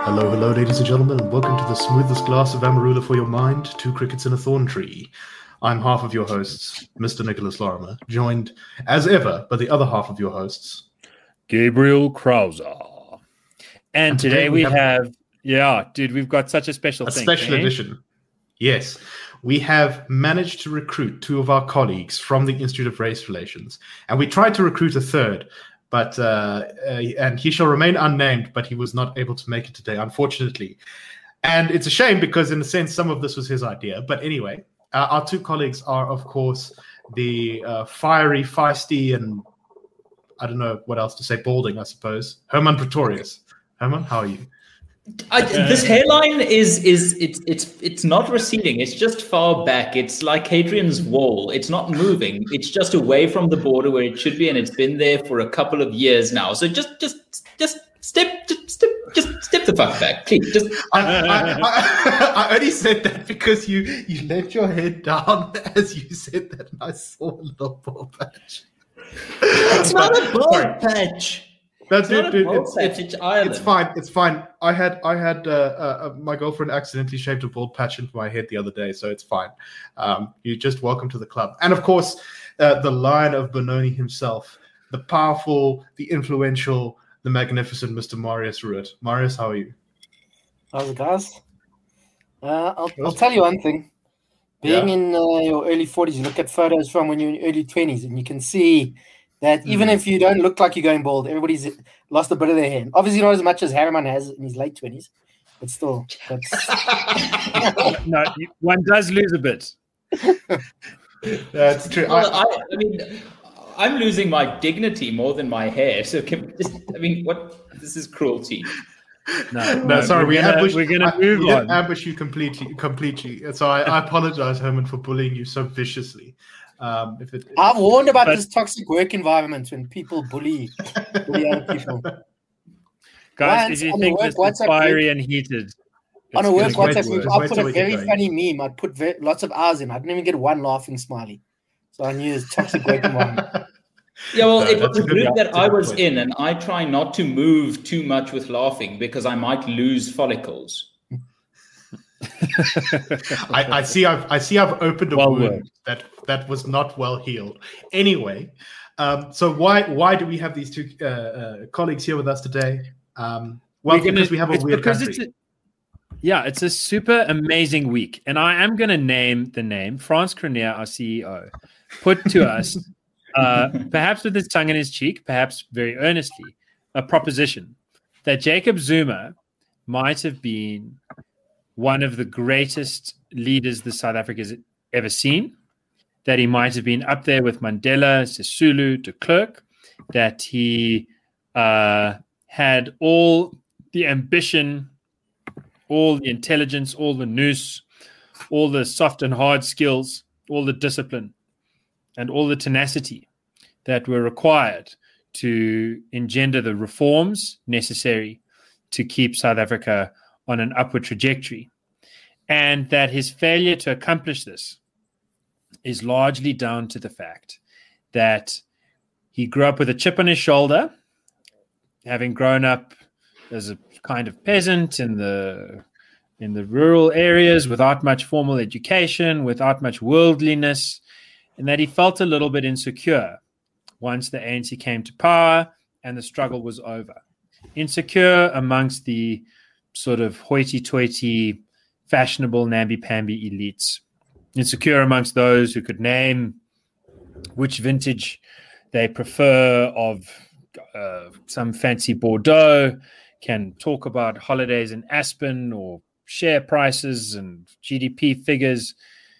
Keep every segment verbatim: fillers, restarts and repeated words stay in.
Hello, hello, ladies and gentlemen. Welcome to the smoothest glass of Amarula for your mind, two crickets in a thorn tree. I'm half of your hosts, Mister Nicholas Lorimer, joined, as ever, by the other half of your hosts, Gabriel Krauser. And, and today, today we have, have, yeah, dude, we've got such a special a thing. special eh? edition. Yes. We have managed to recruit two of our colleagues from the Institute of Race Relations, and we tried to recruit a third, but uh, uh, and he shall remain unnamed, but he was not able to make it today, unfortunately. And it's a shame because, in a sense, some of this was his idea. But anyway, uh, our two colleagues are, of course, the uh, fiery, feisty, and I don't know what else to say, balding, I suppose, Herman Pretorius. Herman, how are you? I, this hairline is is it's it's it's not receding. It's just far back. It's like Hadrian's Wall. It's not moving. It's just away from the border where it should be, and it's been there for a couple of years now. So just just just step just step just step the fuck back, please. Just I, I, I, I only said that because you you let your head down as you said that, and I saw a little bald patch. It's not a bald patch. That's it's it, dude. It's, patch, it's, it's, it's fine. It's fine. I had, I had, uh, uh, my girlfriend accidentally shaved a bald patch into my head the other day, so it's fine. Um, you're just welcome to the club. And of course, uh, the Lion of Benoni himself, the powerful, the influential, the magnificent Mister Marius Ruud. Marius, how are you? How's it, guys? Uh, I'll, I'll tell you one thing. Being yeah. in uh, your early forties, you look at photos from when you're in your early twenties, and you can see that even mm. if you don't look like you're going bald, everybody's lost a bit of their hair. Obviously, not as much as Harriman has in his late twenties, but still. That's... no, one does lose a bit. That's true. Well, I, I mean, I'm losing my dignity more than my hair. So, can just, I mean, what? This is cruelty. No, no, sorry, we gonna, ambushed, we're going to move I, on. ambush you completely, completely. So I, I apologize, Herman, for bullying you so viciously. Um, if it, if I've warned about but, this toxic work environment when people bully, bully other people. Guys, Once, if you think this is fiery group, and heated, on a work WhatsApp group, I put a very funny meme. I'd put very, lots of hours in. I didn't even get one laughing smiley. So I knew it's toxic work environment. Yeah, well, no, it was a group good, that I was point. in, and I try not to move too much with laughing because I might lose follicles. I, I see. I've I see. I've opened a well wound worked. that that was not well healed. Anyway, um, so why why do we have these two uh, uh, colleagues here with us today? Um, well, gonna, because we have a weird country. It's a, yeah, it's a super amazing week, and I am going to name the name Frans Cronje, our C E O, put to us, uh, perhaps with his tongue in his cheek, perhaps very earnestly, a proposition that Jacob Zuma might have been one of the greatest leaders the South Africa has ever seen, that he might have been up there with Mandela, Sisulu, de Klerk, that he uh, had all the ambition, all the intelligence, all the nous, all the soft and hard skills, all the discipline, and all the tenacity that were required to engender the reforms necessary to keep South Africa on an upward trajectory, and that his failure to accomplish this is largely down to the fact that he grew up with a chip on his shoulder, having grown up as a kind of peasant in the in the rural areas without much formal education, without much worldliness, and that he felt a little bit insecure once the A N C came to power and the struggle was over. Insecure amongst the sort of hoity-toity, fashionable, namby-pamby elites. Insecure amongst those who could name which vintage they prefer of uh, some fancy Bordeaux, can talk about holidays in Aspen or share prices and G D P figures,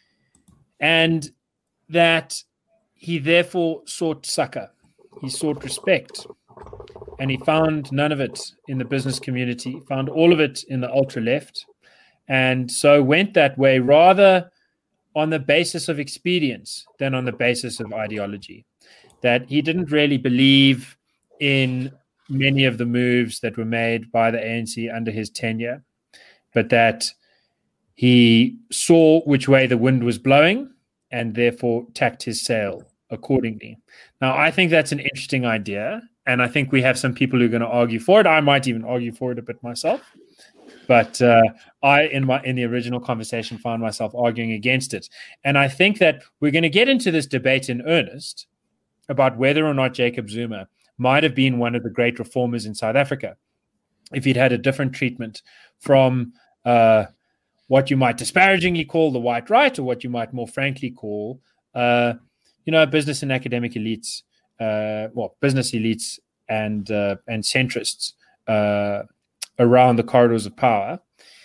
and that he therefore sought succor. He sought respect. And he found none of it in the business community, found all of it in the ultra-left, and so went that way rather on the basis of expedience than on the basis of ideology. That he didn't really believe in many of the moves that were made by the A N C under his tenure, but that he saw which way the wind was blowing and therefore tacked his sail accordingly. Now, I think that's an interesting idea. And I think we have some people who are going to argue for it. I might even argue for it a bit myself. but uh, I, in my in the original conversation, found myself arguing against it. And I think that we're going to get into this debate in earnest about whether or not Jacob Zuma might have been one of the great reformers in South Africa if he'd had a different treatment from uh, what you might disparagingly call the white right, or what you might more frankly call, uh, you know, business and academic elites, uh, well, business elites and uh, and centrists uh, around the corridors of power.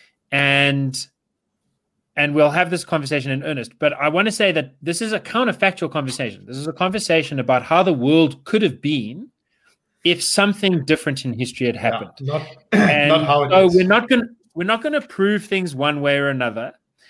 And And we'll have this conversation in earnest. But I want to say that this is a counterfactual conversation. This is a conversation about how the world could have been if something different in history had happened. Yeah, not, and not how it so is. we're not going we're not going to prove things one way or another.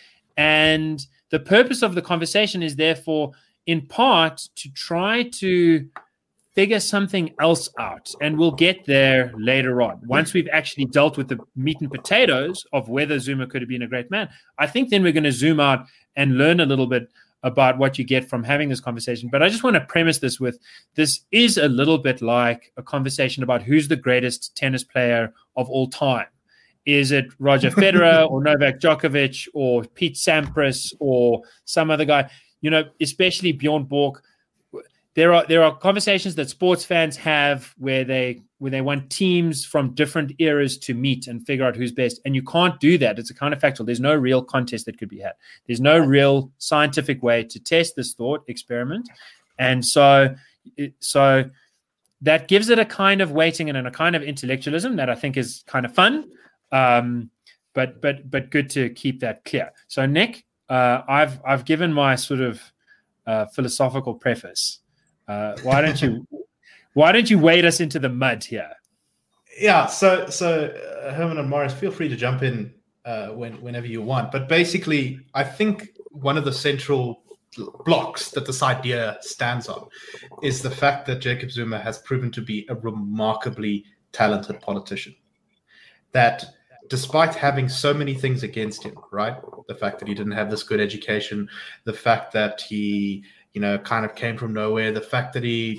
And the purpose of the conversation is therefore, in part, to try to figure something else out. And we'll get there later on. Once we've actually dealt with the meat and potatoes of whether Zuma could have been a great man, I think then we're going to zoom out and learn a little bit about what you get from having this conversation. But I just want to premise this with, this is a little bit like a conversation about who's the greatest tennis player of all time. Is it Roger Federer or Novak Djokovic or Pete Sampras or some other guy? You know, especially Bjorn Borg. There are there are conversations that sports fans have where they where they want teams from different eras to meet and figure out who's best. And you can't do that. It's a counterfactual. There's no real contest that could be had. There's no real scientific way to test this thought experiment. And so so that gives it a kind of weighting and a kind of intellectualism that I think is kind of fun. Um, but but but good to keep that clear. So Nick, uh, I've I've given my sort of uh, philosophical preface. Uh, why don't you why don't you wade us into the mud here? Yeah, so so uh, Herman and Morris, feel free to jump in uh, when, whenever you want. But basically, I think one of the central blocks that this idea stands on is the fact that Jacob Zuma has proven to be a remarkably talented politician. That despite having so many things against him, right? The fact that he didn't have this good education, the fact that he you know, kind of came from nowhere. The fact that he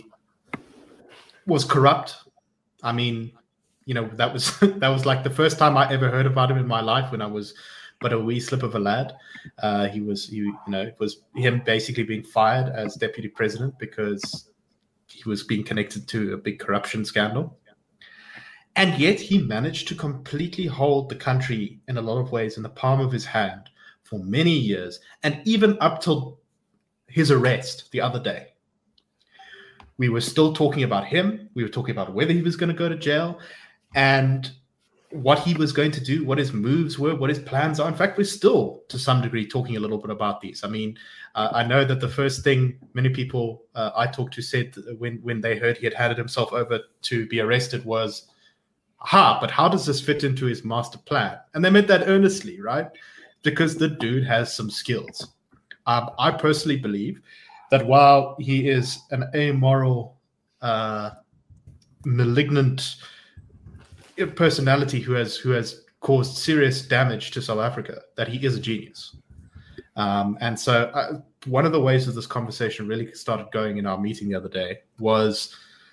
was corrupt. I mean, you know, that was that was like the first time I ever heard about him in my life when I was but a wee slip of a lad. Uh, he was, he, you know, it was him basically being fired as deputy president because he was being connected to a big corruption scandal. And yet he managed to completely hold the country in a lot of ways in the palm of his hand for many years, and even up till his arrest the other day. We were still talking about him. We were talking about whether he was going to go to jail and what he was going to do, what his moves were, what his plans are. In fact, we're still, to some degree, talking a little bit about these. I mean, uh, I know that the first thing many people uh, I talked to said when, when they heard he had handed himself over to be arrested was, aha, but how does this fit into his master plan? And they meant that earnestly, right? Because the dude has some skills. Um, I personally believe that while he is an amoral, uh, malignant personality who has who has caused serious damage to South Africa, that he is a genius. Um, and so uh, one of the ways that this conversation really started going in our meeting the other day was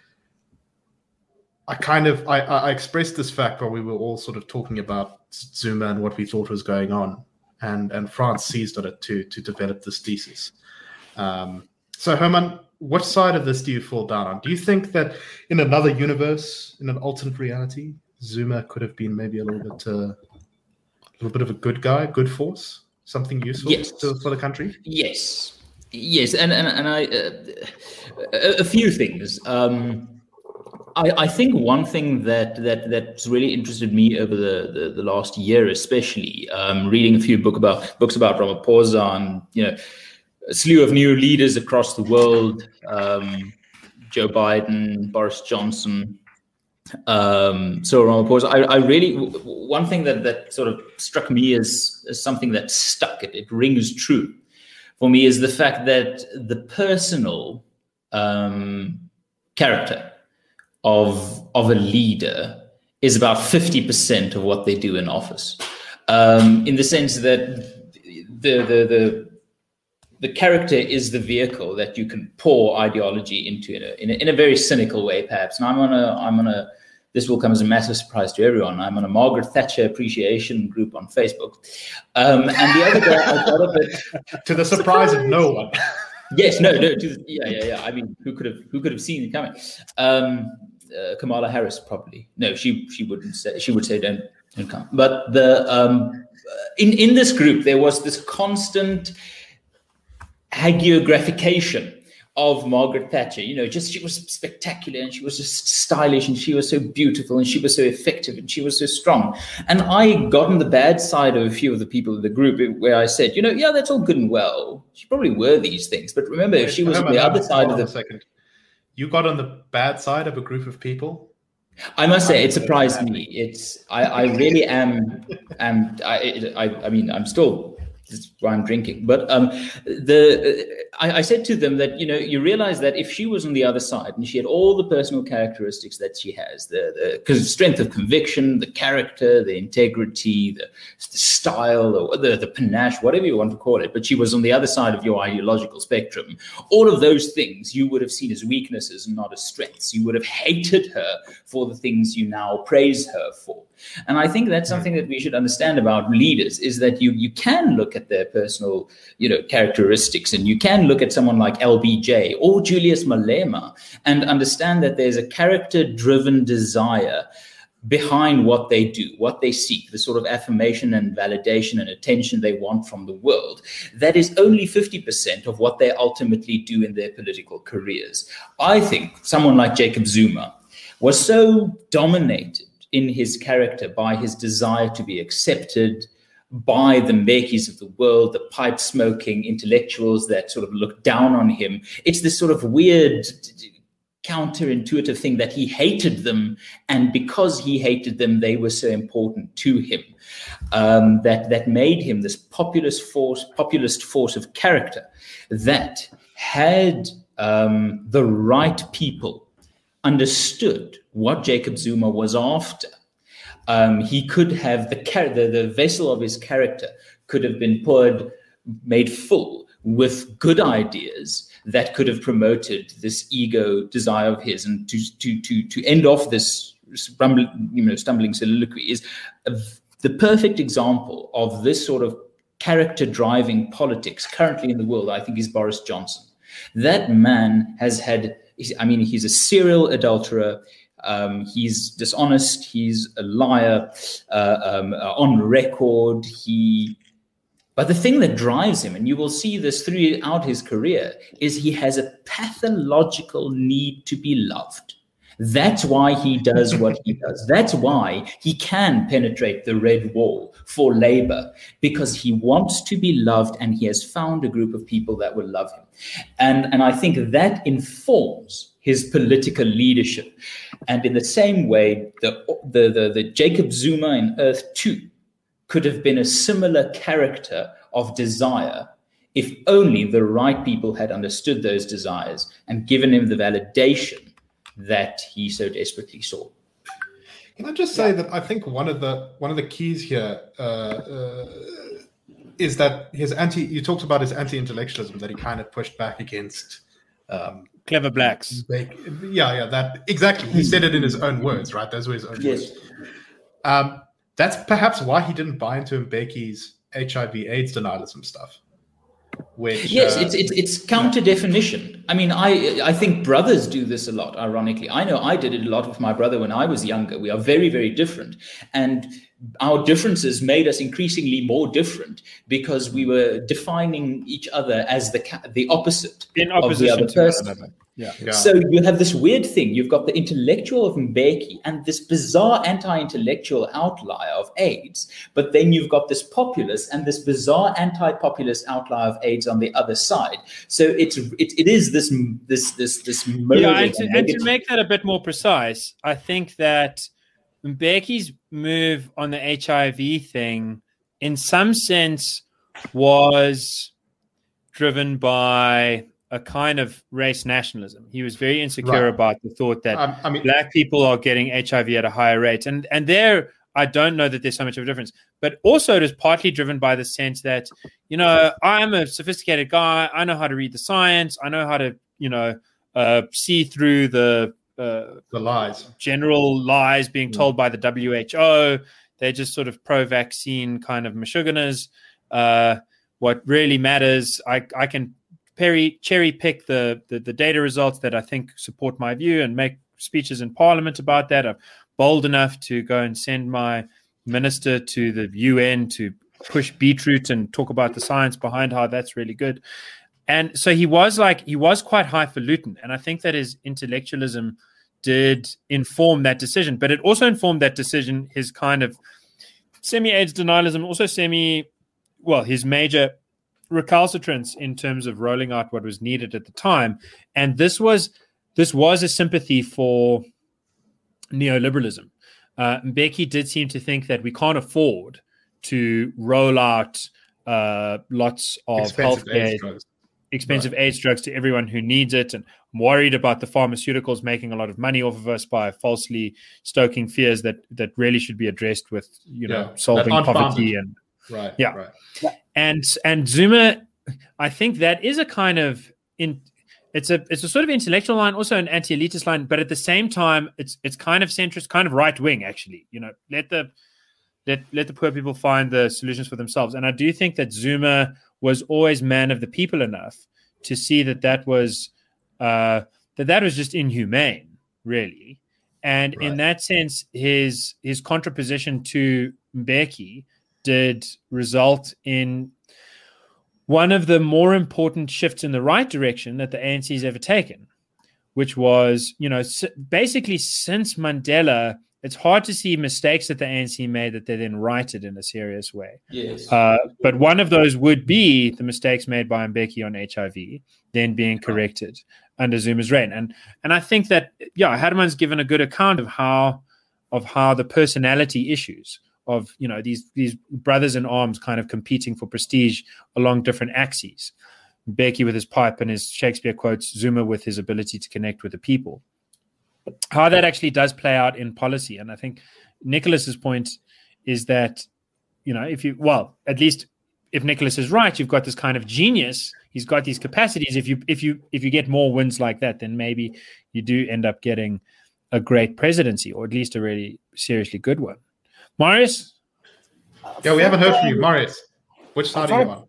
I kind of I, I expressed this fact while we were all sort of talking about Zuma and what we thought was going on. And, and France seized on it to, to develop this thesis. Um, so, Herman, what side of this do you fall down on? Do you think that in another universe, in an alternate reality, Zuma could have been maybe a little bit, uh, a little bit of a good guy, good force, something useful yes. to, for the country? Yes, yes, and and and I uh, a, a few things. Um, I, I think one thing that that that's really interested me over the, the, the last year, especially um, reading a few book about books about Ramaphosa and you know a slew of new leaders across the world, um, Joe Biden, Boris Johnson, um, so Ramaphosa. I, I really one thing that, that sort of struck me as, as something that stuck. It, it rings true for me is the fact that the personal um, character of of a leader is about fifty percent of what they do in office, um, in the sense that the, the the the character is the vehicle that you can pour ideology into in a, in a, in a very cynical way, perhaps. And I'm on a I'm on a this will come as a massive surprise to everyone. I'm on a Margaret Thatcher appreciation group on Facebook. Um, and the other day I got a bit... To the surprise, surprise. of no one. Yes, no, no. To the, yeah, yeah, yeah. I mean, who could have who could have seen it coming? Um, uh, Kamala Harris, probably. No, she she wouldn't say. She would say, don't, don't come. But the um, in, in this group, there was this constant hagiographication of Margaret Thatcher. You know, just she was spectacular and she was just stylish and she was so beautiful and she was so effective and she was so strong. And I got on the bad side of a few of the people in the group where I said, you know, yeah, that's all good and well. She probably were these things. But remember, if she was on the other side of the... Second. You got on the bad side of a group of people? I must say, it surprised me. It's I, I really am, am I, I, I mean, I'm still... This is why I'm drinking. But um, the I, I said to them that, you know, you realize that if she was on the other side and she had all the personal characteristics that she has, the, the strength of conviction, the character, the integrity, the, the style, or the, the panache, whatever you want to call it, but she was on the other side of your ideological spectrum, all of those things you would have seen as weaknesses and not as strengths. You would have hated her for the things you now praise her for. And I think that's something that we should understand about leaders, is that you you can look at their personal, you know, characteristics, and you can look at someone like L B J or Julius Malema and understand that there's a character-driven desire behind what they do, what they seek, the sort of affirmation and validation and attention they want from the world. That is only fifty percent of what they ultimately do in their political careers. I think someone like Jacob Zuma was so dominated in his character by his desire to be accepted by the Mbekis of the world, the pipe-smoking intellectuals that sort of look down on him. It's this sort of weird, counterintuitive thing that he hated them, and because he hated them, they were so important to him. Um, that that made him this populist force, populist force of character that had um, the right people understood what Jacob Zuma was after. Um, he could have the, the the vessel of his character could have been poured, made full with good ideas that could have promoted this ego desire of his. And to to to to end off this stumbling, you know, stumbling soliloquy is a, the perfect example of this sort of character driving politics currently in the world. I think is Boris Johnson. That man has had. I mean, he's a serial adulterer. Um, he's dishonest. He's a liar uh, um, uh, on record. He, but the thing that drives him, and you will see this throughout his career, is he has a pathological need to be loved. That's why he does what he does. That's why he can penetrate the red wall for Labour, because he wants to be loved and he has found a group of people that will love him. And, and I think that informs his political leadership. And in the same way, the, the, the, the Jacob Zuma in Earth two could have been a similar character of desire if only the right people had understood those desires and given him the validation that he so desperately saw. Can I just say yeah. that I think one of the one of the keys here uh, uh, is that his anti. You talked about his anti-intellectualism, that he kind of pushed back against um, clever blacks. Like, yeah, yeah, that exactly. He said it in his own words, right? Those were his own yes. words. Um, that's perhaps why he didn't buy into Mbeki's H I V/AIDS denialism stuff. Which, yes, uh, it's it's it's counter definition. I mean, I I think brothers do this a lot. Ironically, I know I did it a lot with my brother when I was younger. We are very very different, and our differences made us increasingly more different because we were defining each other as the the opposite in opposition of the other person. To Yeah. yeah. So you have this weird thing. You've got the intellectual of Mbeki and this bizarre anti-intellectual outlier of AIDS, but then you've got this populist and this bizarre anti-populist outlier of AIDS on the other side. So it's it, it is this this this this yeah. And to, and to make that a bit more precise, I think that Mbeki's move on the H I V thing, in some sense, was driven by a kind of race nationalism. He was very insecure right. about the thought that um, I mean, black people are getting H I V at a higher rate. And and there, I don't know that there's so much of a difference. But also it is partly driven by the sense that, you know, I'm a sophisticated guy. I know how to read the science. I know how to, you know, uh, see through the uh, the lies, general lies being told by the W H O. They're just sort of pro-vaccine kind of mishuganas. Uh, what really matters, I, I can peri- cherry pick the, the the data results that I think support my view and make speeches in Parliament about that. I'm bold enough to go and send my minister to the U N to push beetroot and talk about the science behind how that's really good. And so he was like, he was quite highfalutin. And I think that his intellectualism did inform that decision, but it also informed that decision, his kind of semi-AIDS denialism, also semi, well, his major recalcitrance in terms of rolling out what was needed at the time. And this was, this was a sympathy for neoliberalism. Uh, Mbeki did seem to think that we can't afford to roll out uh, lots of expensive healthcare, AIDS drugs. expensive Right. AIDS drugs to everyone who needs it. And I'm worried about the pharmaceuticals making a lot of money off of us by falsely stoking fears that that really should be addressed with, you know, Yeah, that solving aren't poverty. founded. And Right. Yeah. Right. and and Zuma, I think that is a kind of in it's a it's a sort of intellectual line, also an anti-elitist line, but at the same time, it's it's kind of centrist, kind of right wing. Actually, you know, let the let let the poor people find the solutions for themselves. And I do think that Zuma was always man of the people enough to see that that was uh, that that was just inhumane, really. And Right. in that sense, his his contraposition to Mbeki did result in one of the more important shifts in the right direction that the A N C has ever taken, which was, you know, basically since Mandela, it's hard to see mistakes that the A N C made that they then righted in a serious way. Yes. Uh, but one of those would be the mistakes made by Mbeki on H I V, then being corrected under Zuma's reign. And and I think that, yeah, Hadman's given a good account of how of how the personality issues of, you know, these these brothers in arms kind of competing for prestige along different axes. Mbeki with his pipe and his Shakespeare quotes, Zuma with his ability to connect with the people. How that actually does play out in policy. And I think Nicholas's point is that, you know, if you, well, at least if Nicholas is right, you've got this kind of genius. He's got these capacities. If you, if you, if you get more wins like that, then maybe you do end up getting a great presidency, or at least a really seriously good one. Marius? Yeah, we haven't heard from you, Marius. Which side are you on?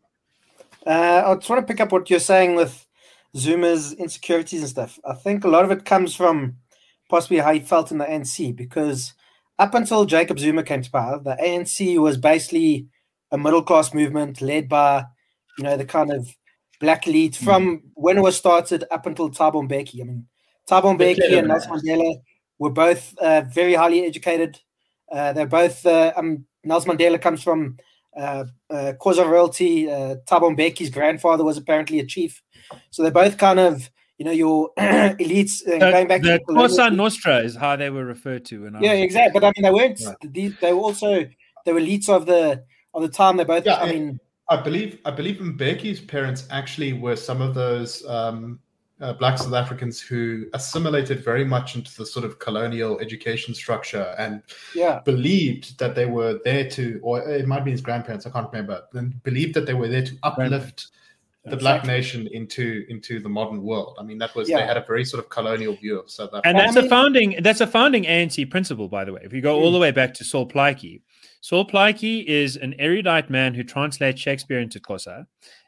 Uh, I just want to pick up what you're saying with Zuma's insecurities and stuff. I think a lot of it comes from possibly how he felt in the A N C, because up until Jacob Zuma came to power, the A N C was basically a middle-class movement led by, you know, the kind of black elite from mm. when it was started up until Thabo Mbeki. I mean, Thabo Mbeki and Nelson Mandela were both uh, very highly educated. Uh, they're both, uh, um, Nelson Mandela comes from uh, uh, Xhosa royalty. Uh, Thabo Mbeki's grandfather was apparently a chief. So they're both kind of, you know, your elites uh, the, going back the to Cosa Nostra is how they were referred to. When I yeah, was exactly. But I mean, they weren't. Right. These, they were also they were elites of the of the time. They both. Yeah, I mean, I believe I believe Mbeki's parents actually were some of those um, uh, Black South Africans who assimilated very much into the sort of colonial education structure and yeah. believed that they were there to, or it might be his grandparents, I can't remember, and believed that they were there to uplift the Black Exactly. nation into into the modern world. I mean, that was Yeah. they had a very sort of colonial view of South Africa. And that's I mean- a founding that's a founding A N C principle, by the way. If you go all the way back to Saul Plaatje, Saul Plaatje is an erudite man who translates Shakespeare into Xhosa,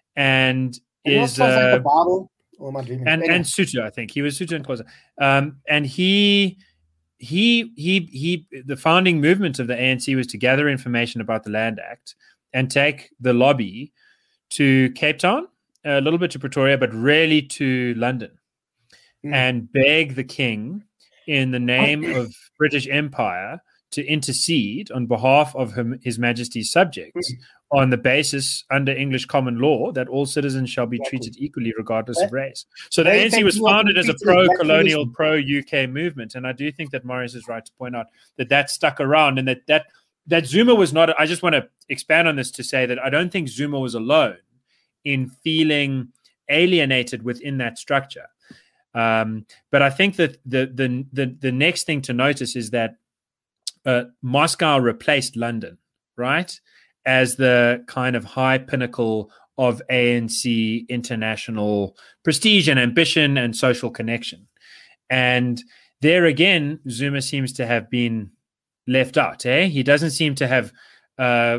and And he also is translated uh, the Bible. Or am I dreaming? and Anyway. and Sotho, I think he was Sotho and Xhosa, um, and he. He he he. The founding movement of the A N C was to gather information about the Land Act and take the lobby to Cape Town, a little bit to Pretoria, but really to London, Mm. and beg the king in the name of British Empire to intercede on behalf of him, His Majesty's subjects on the basis under English common law that all citizens shall be Exactly. treated equally regardless of race. So the They A N C think was you want to founded be as a treated as black pro-colonial, citizens. pro-U K movement. And I do think that Morris is right to point out that that stuck around, and that that, that Zuma was not, I just want to expand on this to say that I don't think Zuma was alone in feeling alienated within that structure. Um, but I think that the, the the the next thing to notice is that uh, Moscow replaced London, right, as the kind of high pinnacle of A N C international prestige and ambition and social connection. And there again, Zuma seems to have been left out. Eh? He doesn't seem to have uh,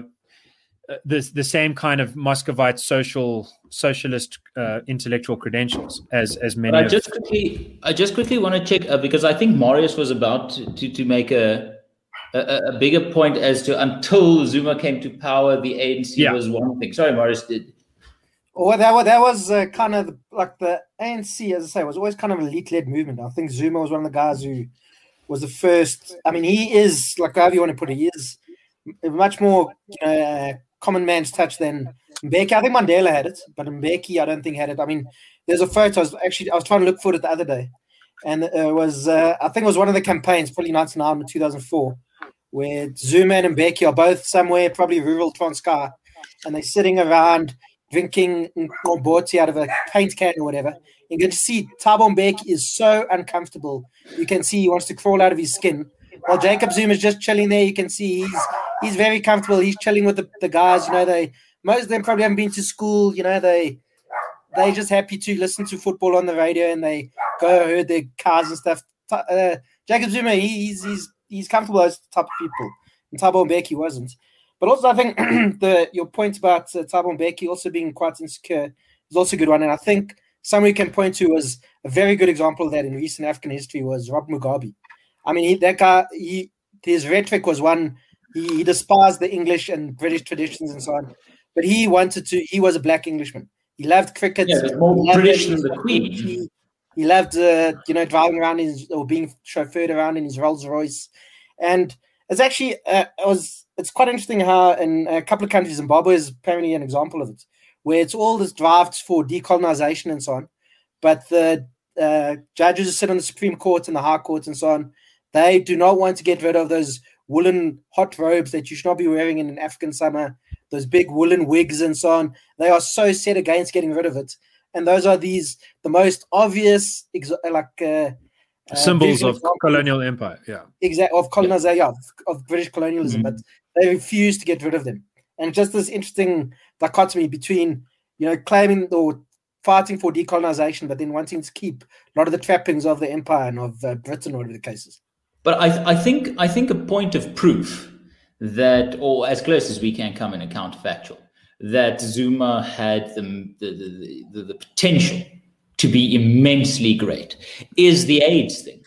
the the same kind of Muscovite social socialist uh, intellectual credentials as as many. But I of just quickly, I just quickly want to check uh, because I think Marius was about to to, to make a, a a bigger point as to until Zuma came to power, the A N C Yeah. was one thing. Sorry, Marius did. Well, that was, that was uh, kind of the, like the A N C, as I say, was always kind of an elite-led movement. I think Zuma was one of the guys who was the first. I mean, he is, like however you want to put it, he is much more you know, uh, common man's touch than Mbeki. I think Mandela had it, but Mbeki I don't think had it. I mean, there's a photo. I was actually I was trying to look for it the other day, and it was uh, I think it was one of the campaigns, probably ninety-nine or two thousand four, where Zuma and Mbeki are both somewhere, probably rural Transkei, and they're sitting around drinking Mboti out of a paint can or whatever. You can see Thabo Mbeki is so uncomfortable. You can see he wants to crawl out of his skin. While Jacob Zuma is just chilling there, you can see he's he's very comfortable. He's chilling with the, the guys. You know, they most of them probably haven't been to school. You know, they they're just happy to listen to football on the radio and they go herd their cars and stuff. Uh, Jacob Zuma, he, he's he's he's comfortable with those type of people. And Thabo Mbeki wasn't. But also, I think the your point about uh, Thabo Mbeki also being quite insecure is also a good one. And I think someone we can point to was a very good example of that in recent African history was Rob Mugabe. I mean, he, that guy, he, his rhetoric was one, he, he despised the English and British traditions and so on. But he wanted to, he was a black Englishman. He loved cricket. Yeah, more British than the Queen. He, he loved, uh, you know, driving around in his, or being chauffeured around in his Rolls Royce. And it's actually, uh, it was, it's quite interesting how in a couple of countries, Zimbabwe is apparently an example of it, where it's all this drive for decolonization and so on. But the uh, judges who sit on the Supreme Court and the High Court and so on, they do not want to get rid of those woolen hot robes that you should not be wearing in an African summer, those big woolen wigs and so on. They are so set against getting rid of it. And those are these, the most obvious, like, uh, Uh, symbols of example. colonial empire, yeah, exactly, of colonization, yeah, of, of British colonialism, mm-hmm. but they refuse to get rid of them. And just this interesting dichotomy between, you know, claiming or fighting for decolonization, but then wanting to keep a lot of the trappings of the empire and of uh, Britain, or whatever the case is. But I, I think, I think a point of proof that, or as close as we can come in a counterfactual, that Zuma had the the the, the, the potential to be immensely great is the AIDS thing.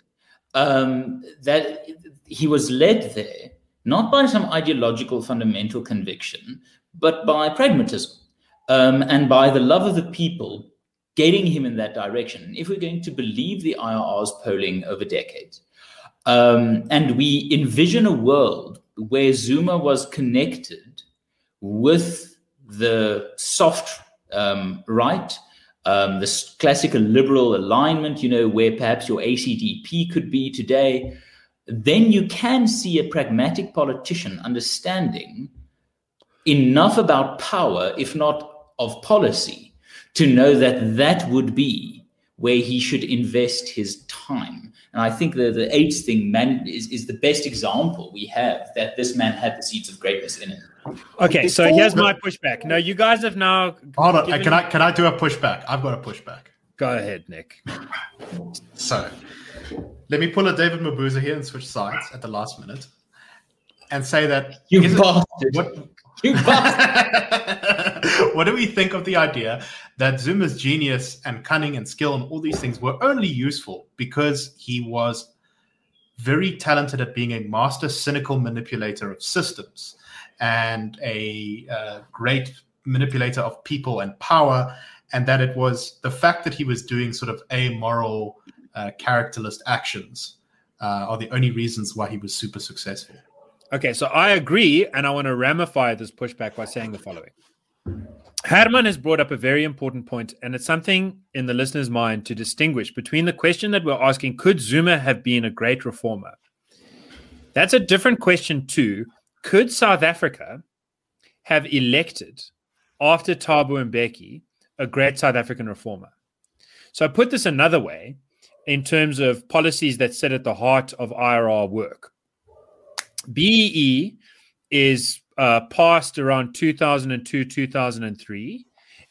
Um, that he was led there, not by some ideological fundamental conviction, but by pragmatism um, and by the love of the people getting him in that direction. If we're going to believe the I R R's polling over decades, um, and we envision a world where Zuma was connected with the soft um, right, Um, this classical liberal alignment, you know, where perhaps your A C D P could be today, then you can see a pragmatic politician understanding enough about power, if not of policy, to know that that would be where he should invest his time. And I think the, the AIDS thing man, is, is the best example we have that this man had the seeds of greatness in him. Okay, so here's my pushback. No, you guys have now. Hold on, can I can I do a pushback? I've got a pushback. Go ahead, Nick. So, let me pull a David Mabuza here and switch sides at the last minute, and say that you it, bastard. What, you bastard. What do we think of the idea that Zuma's genius and cunning and skill and all these things were only useful because he was very talented at being a master cynical manipulator of systems and a uh, great manipulator of people and power, and that it was the fact that he was doing sort of amoral, uh, characterless actions uh, are the only reasons why he was super successful. Okay, so I agree, and I want to ramify this pushback by saying the following. Herman has brought up a very important point, and it's something in the listener's mind to distinguish between the question that we're asking, could Zuma have been a great reformer? That's a different question to, could South Africa have elected, after Thabo Mbeki, a great South African reformer? So I put this another way, in terms of policies that sit at the heart of I R R work. B E E is uh, passed around two thousand two, two thousand three,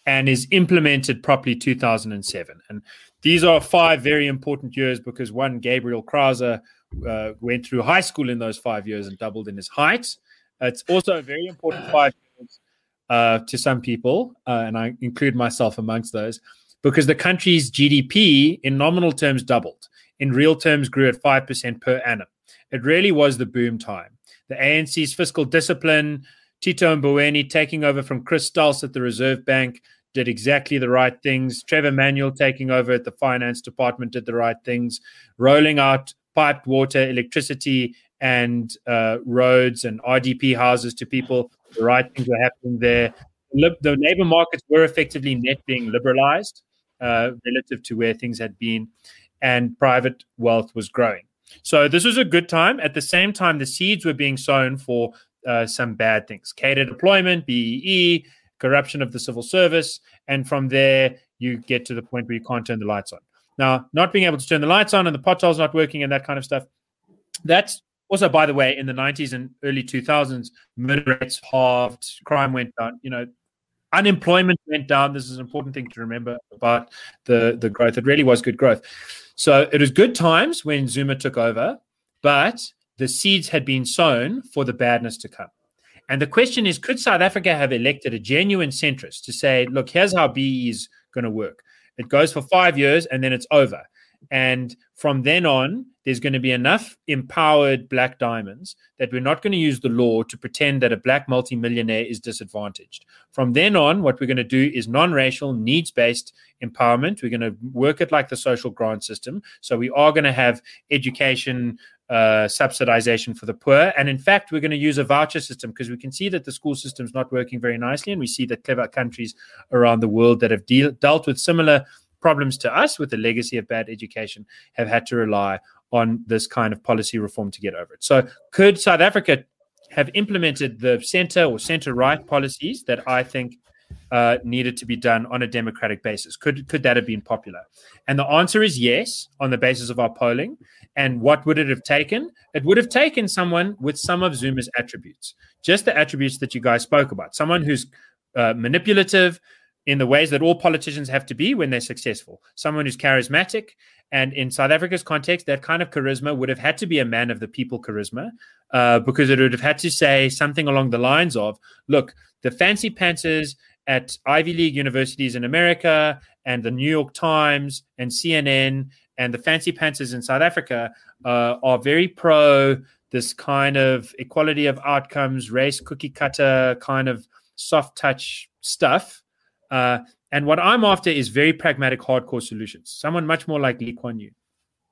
and is implemented properly two thousand seven. And these are five very important years because one, Gabriel Krauser uh, went through high school in those five years and doubled in his height. It's also a very important five years uh, to some people, uh, and I include myself amongst those, because the country's G D P in nominal terms doubled. In real terms, grew at five percent per annum. It really was the boom time. The A N C's fiscal discipline, Tito Mboweni taking over from Chris Stals at the Reserve Bank, did exactly the right things. Trevor Manuel taking over at the finance department did the right things. Rolling out piped water, electricity, and uh, roads and R D P houses to people. The right things were happening there. The labor markets were effectively net being liberalized uh, relative to where things had been, and private wealth was growing. So this was a good time. At the same time, the seeds were being sown for uh, some bad things. Cadre deployment, B E E, corruption of the civil service, and from there you get to the point where you can't turn the lights on. Now, not being able to turn the lights on and the potholes not working and that kind of stuff, that's also, by the way, in the nineties and early two thousands, murder rates halved, crime went down, you know, unemployment went down. This is an important thing to remember about the, the growth. It really was good growth. So it was good times when Zuma took over, but the seeds had been sown for the badness to come. And the question is, could South Africa have elected a genuine centrist to say, look, here's how B E E is going to work. It goes for five years and then it's over. And from then on, there's going to be enough empowered black diamonds that we're not going to use the law to pretend that a black multimillionaire is disadvantaged. From then on, what we're going to do is non-racial, needs-based empowerment. We're going to work it like the social grant system. So we are going to have education uh, subsidization for the poor. And in fact, we're going to use a voucher system because we can see that the school system is not working very nicely. And we see that clever countries around the world that have de- dealt with similar problems to us with the legacy of bad education have had to rely on this kind of policy reform to get over it. So could South Africa have implemented the center or center-right policies that I think uh, needed to be done on a democratic basis? Could, could that have been popular? And the answer is yes, on the basis of our polling. And what would it have taken? It would have taken someone with some of Zuma's attributes, just the attributes that you guys spoke about, someone who's uh, manipulative, in the ways that all politicians have to be when they're successful. Someone who's charismatic, and in South Africa's context, that kind of charisma would have had to be a man of the people charisma, uh, because it would have had to say something along the lines of, look, the fancy pantsers at Ivy League universities in America and the New York Times and C N N and the fancy pantsers in South Africa uh, are very pro this kind of equality of outcomes, race cookie cutter kind of soft touch stuff. Uh, and what I'm after is very pragmatic, hardcore solutions. Someone much more like Lee Kuan Yew,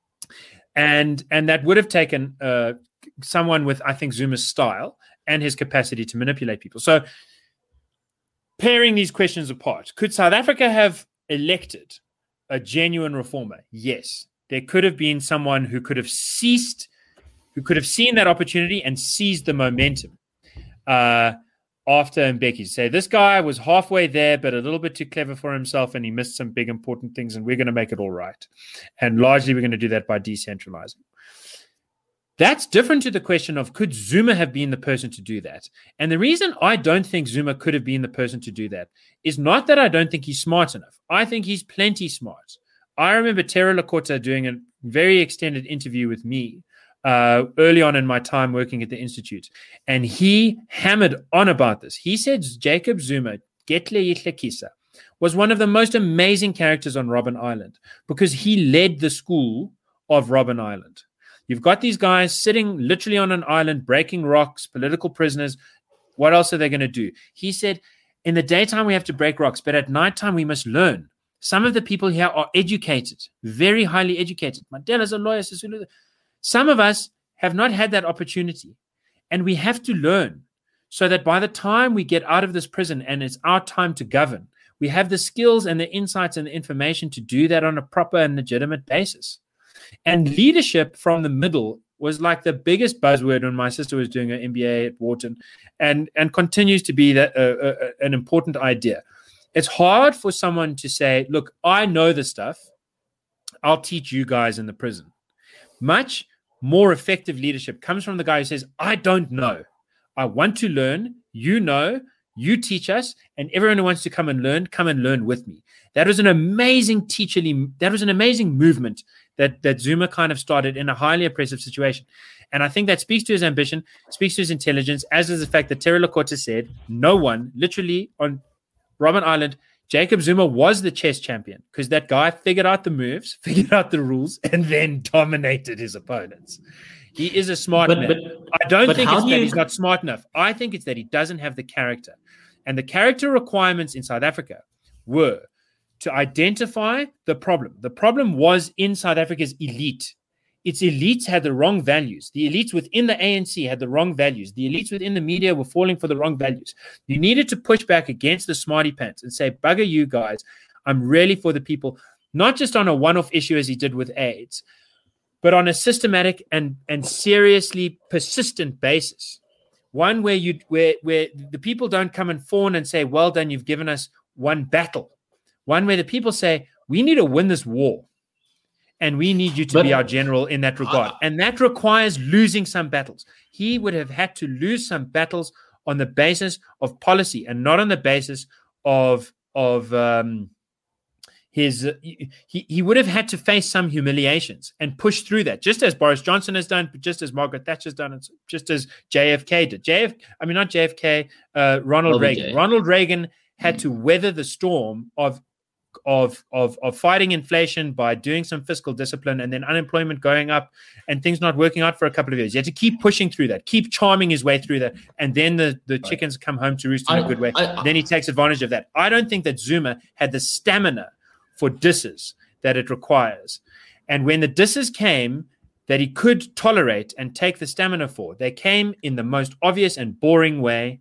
and and that would have taken uh, someone with, I think, Zuma's style and his capacity to manipulate people. So, pairing these questions apart, could South Africa have elected a genuine reformer? Yes, there could have been someone who could have ceased, who could have seen that opportunity and seized the momentum. Uh, After Mbeki, say this guy was halfway there, but a little bit too clever for himself, and he missed some big important things, and we're going to make it all right. And largely, we're going to do that by decentralizing. That's different to the question of, could Zuma have been the person to do that? And the reason I don't think Zuma could have been the person to do that is not that I don't think he's smart enough. I think he's plenty smart. I remember Tero Lakota doing a very extended interview with me Uh, early on in my time working at the Institute. And he hammered on about this. He said Jacob Zuma, Getle Yihlekisa, was one of the most amazing characters on Robben Island because he led the school of Robben Island. You've got these guys sitting literally on an island, breaking rocks, political prisoners. What else are they going to do? He said, in the daytime, we have to break rocks, but at nighttime, we must learn. Some of the people here are educated, very highly educated. Mandela's a lawyer, Sisulu. Some of us have not had that opportunity, and we have to learn so that by the time we get out of this prison and it's our time to govern, we have the skills and the insights and the information to do that on a proper and legitimate basis. And leadership from the middle was like the biggest buzzword when my sister was doing her M B A at Wharton, and, and continues to be that uh, uh, an important idea. It's hard for someone to say, look, I know the stuff. I'll teach you guys in the prison. Much more effective leadership comes from the guy who says, I don't know. I want to learn. You know. You teach us, and everyone who wants to come and learn, come and learn with me. That was an amazing teacherly, that was an amazing movement that, that Zuma kind of started in a highly oppressive situation. And I think that speaks to his ambition, speaks to his intelligence, as is the fact that Terry Lakota said, no one, literally on Robben Island, Jacob Zuma was the chess champion because that guy figured out the moves, figured out the rules, and then dominated his opponents. He is a smart but, man. But, I don't think it's that you... he's not smart enough. I think it's that he doesn't have the character. And the character requirements in South Africa were to identify the problem. The problem was in South Africa's elite. Its elites had the wrong values. The elites within the A N C had the wrong values. The elites within the media were falling for the wrong values. You needed to push back against the smarty pants and say, bugger you guys, I'm really for the people, not just on a one-off issue as he did with AIDS, but on a systematic and, and seriously persistent basis. One where you where where the people don't come and fawn and say, well done, you've given us one battle. One where the people say, we need to win this war. And we need you to but, be our general in that regard. Uh, and that requires losing some battles. He would have had to lose some battles on the basis of policy and not on the basis of, of um, his... Uh, he, he would have had to face some humiliations and push through that, just as Boris Johnson has done, just as Margaret Thatcher has done, and just as J F K did. J F, I mean, not J F K, uh, Ronald L B J. Reagan. Ronald Reagan had mm. to weather the storm of Of, of of fighting inflation by doing some fiscal discipline and then unemployment going up and things not working out for a couple of years. You had to keep pushing through that, keep charming his way through that, and then the, the chickens come home to roost in I, a good way. I, I, then he takes advantage of that. I don't think that Zuma had the stamina for disses that it requires. And when the disses came that he could tolerate and take the stamina for, they came in the most obvious and boring way.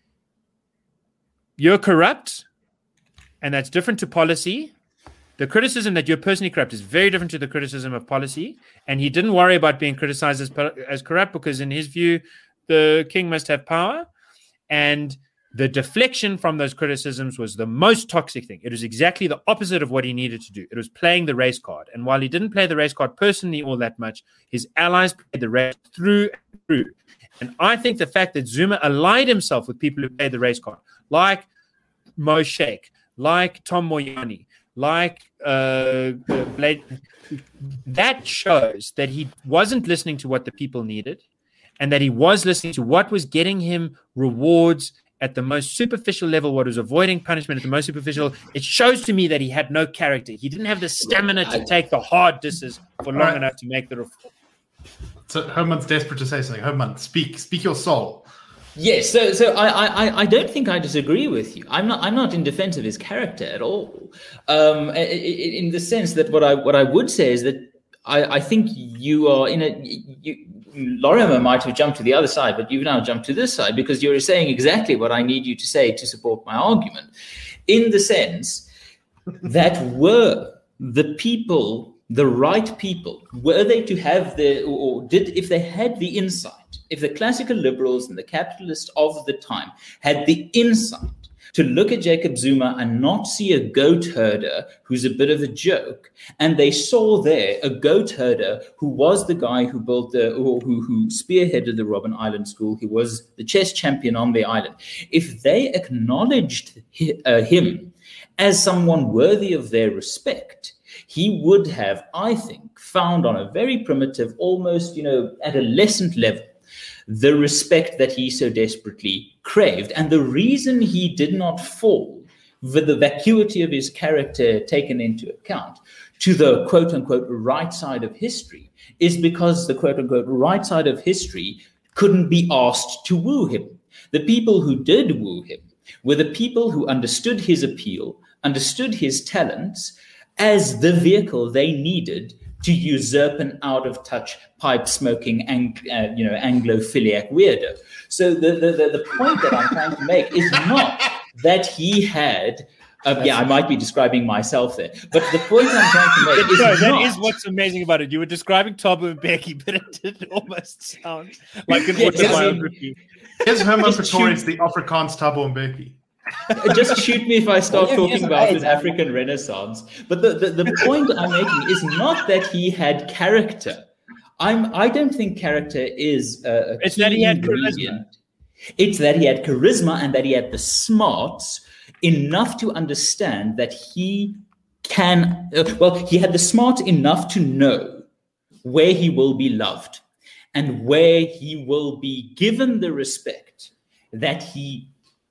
You're corrupt. And that's different to policy. The criticism that you're personally corrupt is very different to the criticism of policy. And he didn't worry about being criticized as, as corrupt because in his view, the king must have power. And the deflection from those criticisms was the most toxic thing. It was exactly the opposite of what he needed to do. It was playing the race card. And while he didn't play the race card personally all that much, his allies played the race through and through. And I think the fact that Zuma allied himself with people who played the race card, like Mo Sheikh, like Tom Moyani, like uh, Blade, that shows that he wasn't listening to what the people needed and that he was listening to what was getting him rewards at the most superficial level, what was avoiding punishment at the most superficial. It shows to me that he had no character. He didn't have the stamina to take the hard disses for long right. enough to make the reform. So Herman's desperate to say something. Herman, speak, speak your soul. Yes, so so I, I I don't think I disagree with you. I'm not I'm not in defense of his character at all. Um, in the sense that what I what I would say is that I, I think you are in a you, Lorimer might have jumped to the other side, but you've now jumped to this side because you're saying exactly what I need you to say to support my argument. In the sense that were the people the right people, were they to have the or did if they had the insight. If the classical liberals and the capitalists of the time had the insight to look at Jacob Zuma and not see a goat herder who's a bit of a joke, and they saw there a goat herder who was the guy who built the or who, who spearheaded the Robben Island School, who was the chess champion on the island, if they acknowledged hi, uh, him as someone worthy of their respect, he would have, I think, found on a very primitive, almost, you know, adolescent level, the respect that he so desperately craved. And the reason he did not fall, with the vacuity of his character taken into account, to the quote-unquote right side of history, is because the quote-unquote right side of history couldn't be asked to woo him. The people who did woo him were the people who understood his appeal, understood his talents as the vehicle they needed to usurp an out-of-touch, pipe-smoking, ang- uh, you know, Anglophiliac weirdo. So the, the, the, the point that I'm trying to make is not that he had... Uh, yeah, I might be describing myself there. But the point I'm trying to make is Sorry, not... That is what's amazing about it. You were describing Thabo Mbeki, but it did almost sound like an autobiography. Here's Herman Pretorius, the Afrikaans Thabo Mbeki. Just shoot me if I start well, talking about an African Renaissance. But the, the, the point I'm making is not that he had character. I'm I don't think character is a, a it's that he had charisma. It's that he had charisma and that he had the smarts enough to understand that he can, uh, well, he had the smart enough to know where he will be loved and where he will be given the respect that he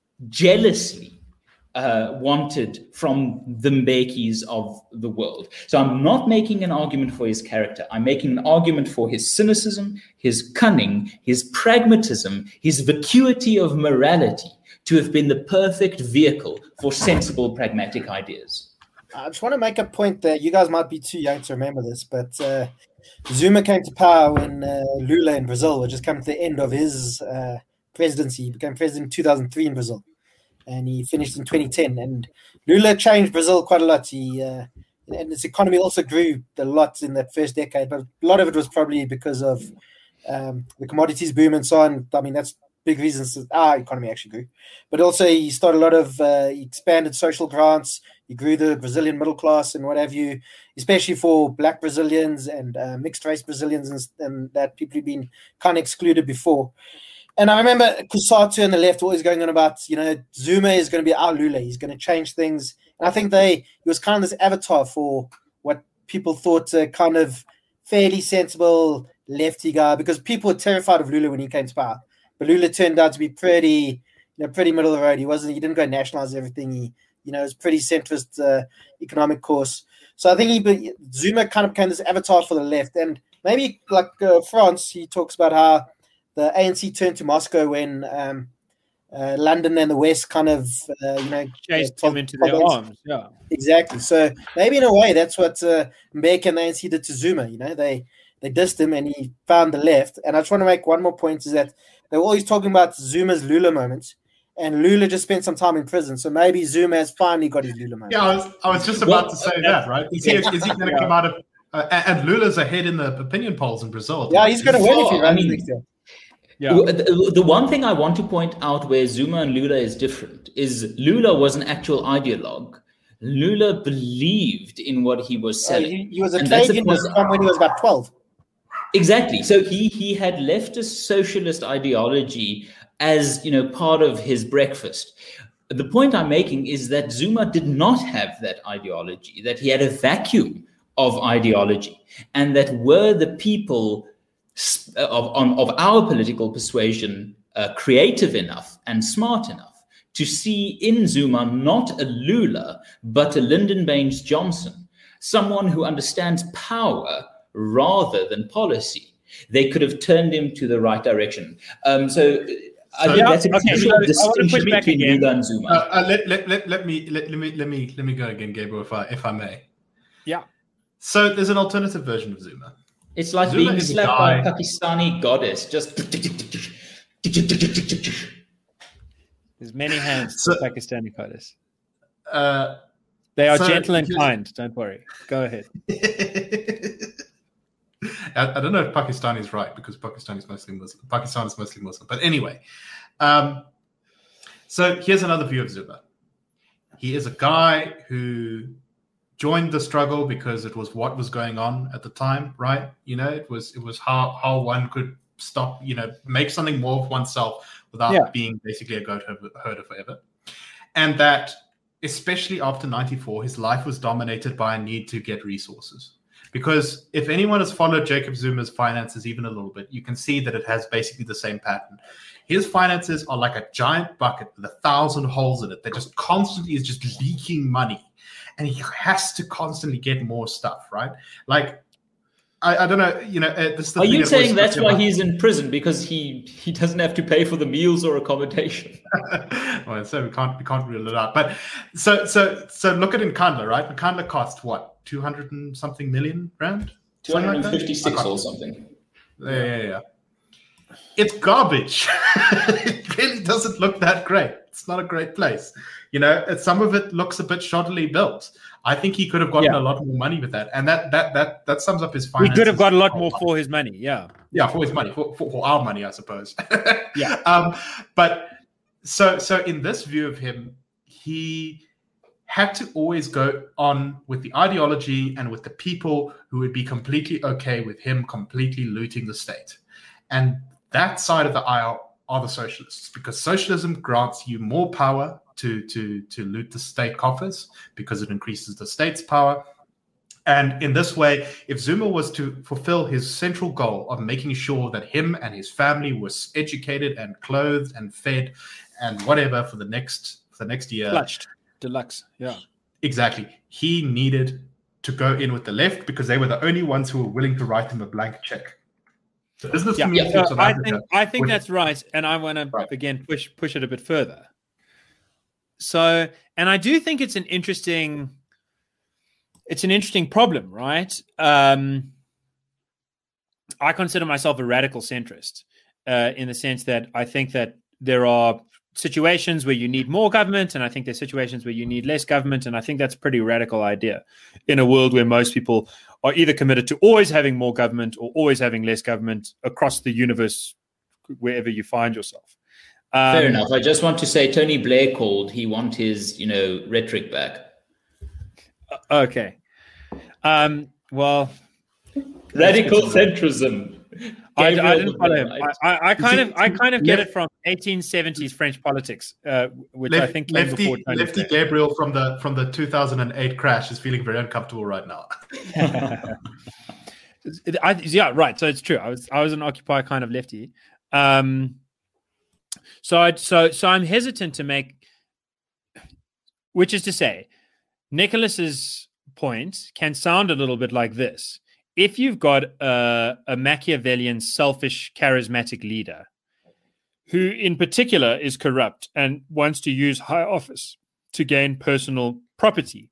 jealously uh, wanted from the Mbekis of the world. So I'm not making an argument for his character. I'm making an argument for his cynicism, his cunning, his pragmatism, his vacuity of morality to have been the perfect vehicle for sensible, pragmatic ideas. I just want to make a point that you guys might be too young to remember this, but uh, Zuma came to power when uh, Lula in Brazil was just coming to the end of his uh, presidency. He became president in two thousand three in Brazil, and he finished in twenty ten. And Lula changed Brazil quite a lot. He uh, and its economy also grew a lot in that first decade, but a lot of it was probably because of um, the commodities boom and so on. I mean, that's big reasons that our economy actually grew. But also he started a lot of, uh, he expanded social grants. He grew the Brazilian middle class and what have you, especially for black Brazilians and uh, mixed race Brazilians and, and that people have been kind of excluded before. And I remember Kusatu and the left always going on about, you know, Zuma is going to be our Lula. He's going to change things. And I think they, he was kind of this avatar for what people thought a kind of fairly sensible lefty guy, because people were terrified of Lula when he came to power. But Lula turned out to be pretty, you know, pretty middle of the road. He wasn't, he didn't go nationalize everything. He, you know, it was pretty centrist uh, economic course. So I think he, Zuma kind of became this avatar for the left. And maybe like uh, France, he talks about how the A N C turned to Moscow when um, uh, London and the West kind of, uh, you know, chased uh, him into their arms. Yeah, exactly. So maybe in a way, that's what uh, Mbeki and the A N C did to Zuma. You know, they they dissed him and he found the left. And I just want to make one more point: is that they were always talking about Zuma's Lula moment, and Lula just spent some time in prison. So maybe Zuma has finally got his Lula moment. Yeah, I was I was just about well, to say uh, that. Right? Is he, is he going to yeah. come out of? Uh, and Lula's ahead in the opinion polls in Brazil. Yeah, he's going to win if he runs I mean, next year. Yeah. The, the one thing I want to point out where Zuma and Lula is different is Lula was an actual ideologue. Lula believed in what he was selling. Uh, he, he was a trade unionist when he was about twelve. Exactly. So he he had leftist socialist ideology as, you know, part of his breakfast. The point I'm making is that Zuma did not have that ideology, that he had a vacuum of ideology, and that were the people Of, on, of our political persuasion uh, creative enough and smart enough to see in Zuma not a Lula, but a Lyndon Baines Johnson, someone who understands power rather than policy, they could have turned him to the right direction. Um, so, I so think that's a okay, crucial so distinction between Lula and Zuma. Uh, uh, let, let, let, let me let, let me let me let me go again, Gabriel, if I if I may. Yeah. So there's an alternative version of Zuma. It's like Zuma being is a slapped guy- by a Pakistani goddess. Just There's many hands So- to Pakistani goddess. Uh, They are so gentle and just- kind. Don't worry. Go ahead. I, I don't know if Pakistani is right, because Pakistan is mostly Muslim. Pakistan is mostly Muslim. But anyway, um, so here's another view of Zuma. He is a guy who joined the struggle because it was what was going on at the time, right? You know, it was it was how how one could stop, you know, make something more of oneself without Yeah. being basically a goat herder forever. And that, especially after ninety-four, his life was dominated by a need to get resources. Because if anyone has followed Jacob Zuma's finances even a little bit, you can see that it has basically the same pattern. His finances are like a giant bucket with a thousand holes in it that just constantly is just leaking money. And he has to constantly get more stuff, right? Like, I, I don't know, you know. Uh, this is the Are thing you that saying always that's struck why me he's in prison, because he he doesn't have to pay for the meals or accommodation? about- well, so we can't we can't rule it out. But so so so look at Nkandla, right? Nkandla cost what, two hundred and something million rand? Two Something hundred like and that? fifty-six I can't- or something. Yeah, yeah, yeah. It's garbage. It really doesn't look that great. It's not a great place. You know, it- some of it looks a bit shoddily built. I think he could have gotten Yeah. a lot more money with that, and that that that that sums up his He finances. could have got a lot more for his money. Yeah. Yeah, for his money, for, for, for our money, I suppose. Yeah. Um, but so so in this view of him, he had to always go on with the ideology and with the people who would be completely okay with him completely looting the state. And that side of the aisle are the socialists, because socialism grants you more power to, to, to loot the state coffers because it increases the state's power. And in this way, if Zuma was to fulfill his central goal of making sure that him and his family was educated and clothed and fed and whatever for the next for the next year, Flushed, deluxe, yeah, exactly, he needed to go in with the left because they were the only ones who were willing to write him a blank check. The business yeah. community yeah. of South I Africa think I think would- that's right, and I want Right. to again push push it a bit further. So, and I do think it's an interesting, it's an interesting problem, right? Um, I consider myself a radical centrist uh, in the sense that I think that there are situations where you need more government, and I think there's situations where you need less government, and I think that's a pretty radical idea in a world where most people are either committed to always having more government or always having less government across the universe, wherever you find yourself. Um, Fair enough. I just want to say Tony Blair called. He want his, you know, rhetoric back. Okay. Um, well, Radical centrism. I, I Gabriel didn't follow him. Right. I, I, I kind of, I kind of get Left- it from eighteen seventies French politics, uh, which Left, I think came before lefty, Tony lefty Blair. Gabriel from the from the two thousand eight crash is feeling very uncomfortable right now. I, yeah, right. So it's true. I was, I was an Occupy kind of lefty. Um, so, I, so, so I'm hesitant to make, which is to say, Nicholas's point can sound a little bit like this. If you've got a, a Machiavellian, selfish, charismatic leader who in particular is corrupt and wants to use high office to gain personal property,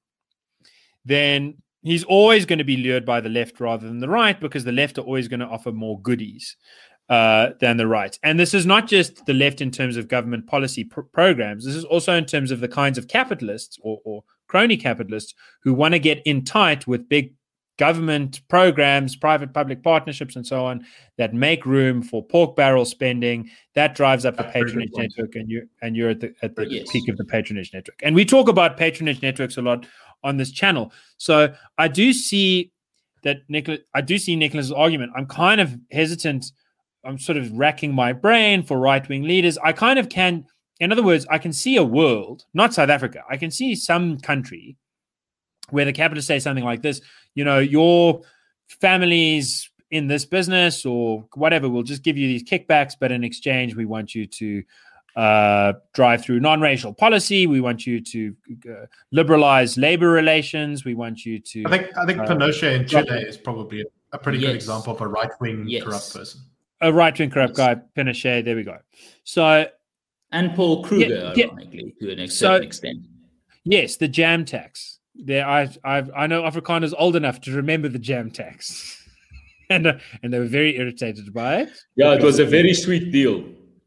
then he's always going to be lured by the left rather than the right, because the left are always going to offer more goodies uh, than the right. And this is not just the left in terms of government policy pr- programs. This is also in terms of the kinds of capitalists or, or crony capitalists who want to get in tight with big government programs, private-public partnerships, and so on, that make room for pork barrel spending. That drives up the That's very patronage good point. network, and you and you're at the at the Yes. peak of the patronage network. And we talk about patronage networks a lot on this channel. So I do see that Nicholas. I do see Nicholas's argument. I'm kind of hesitant. I'm sort of racking my brain for right-wing leaders. I kind of can. In other words, I can see a world, not South Africa. I can see some country where the capitalists say something like this, you know, your family's in this business or whatever, we'll just give you these kickbacks, but in exchange, we want you to uh, drive through non-racial policy. We want you to uh, liberalize labor relations. We want you to... I think I think Uh, Pinochet in Chile is probably a pretty good Yes. example of a right-wing Yes. corrupt person. A right-wing corrupt Yes. guy, Pinochet, there we go. So, And Paul Kruger, Yeah, yeah. ironically, to a So- certain extent. yes, the jam tax. There, I, I, I know Afrikaners old enough to remember the jam tax, and uh, and they were very irritated by it. Yeah, it was a very sweet deal.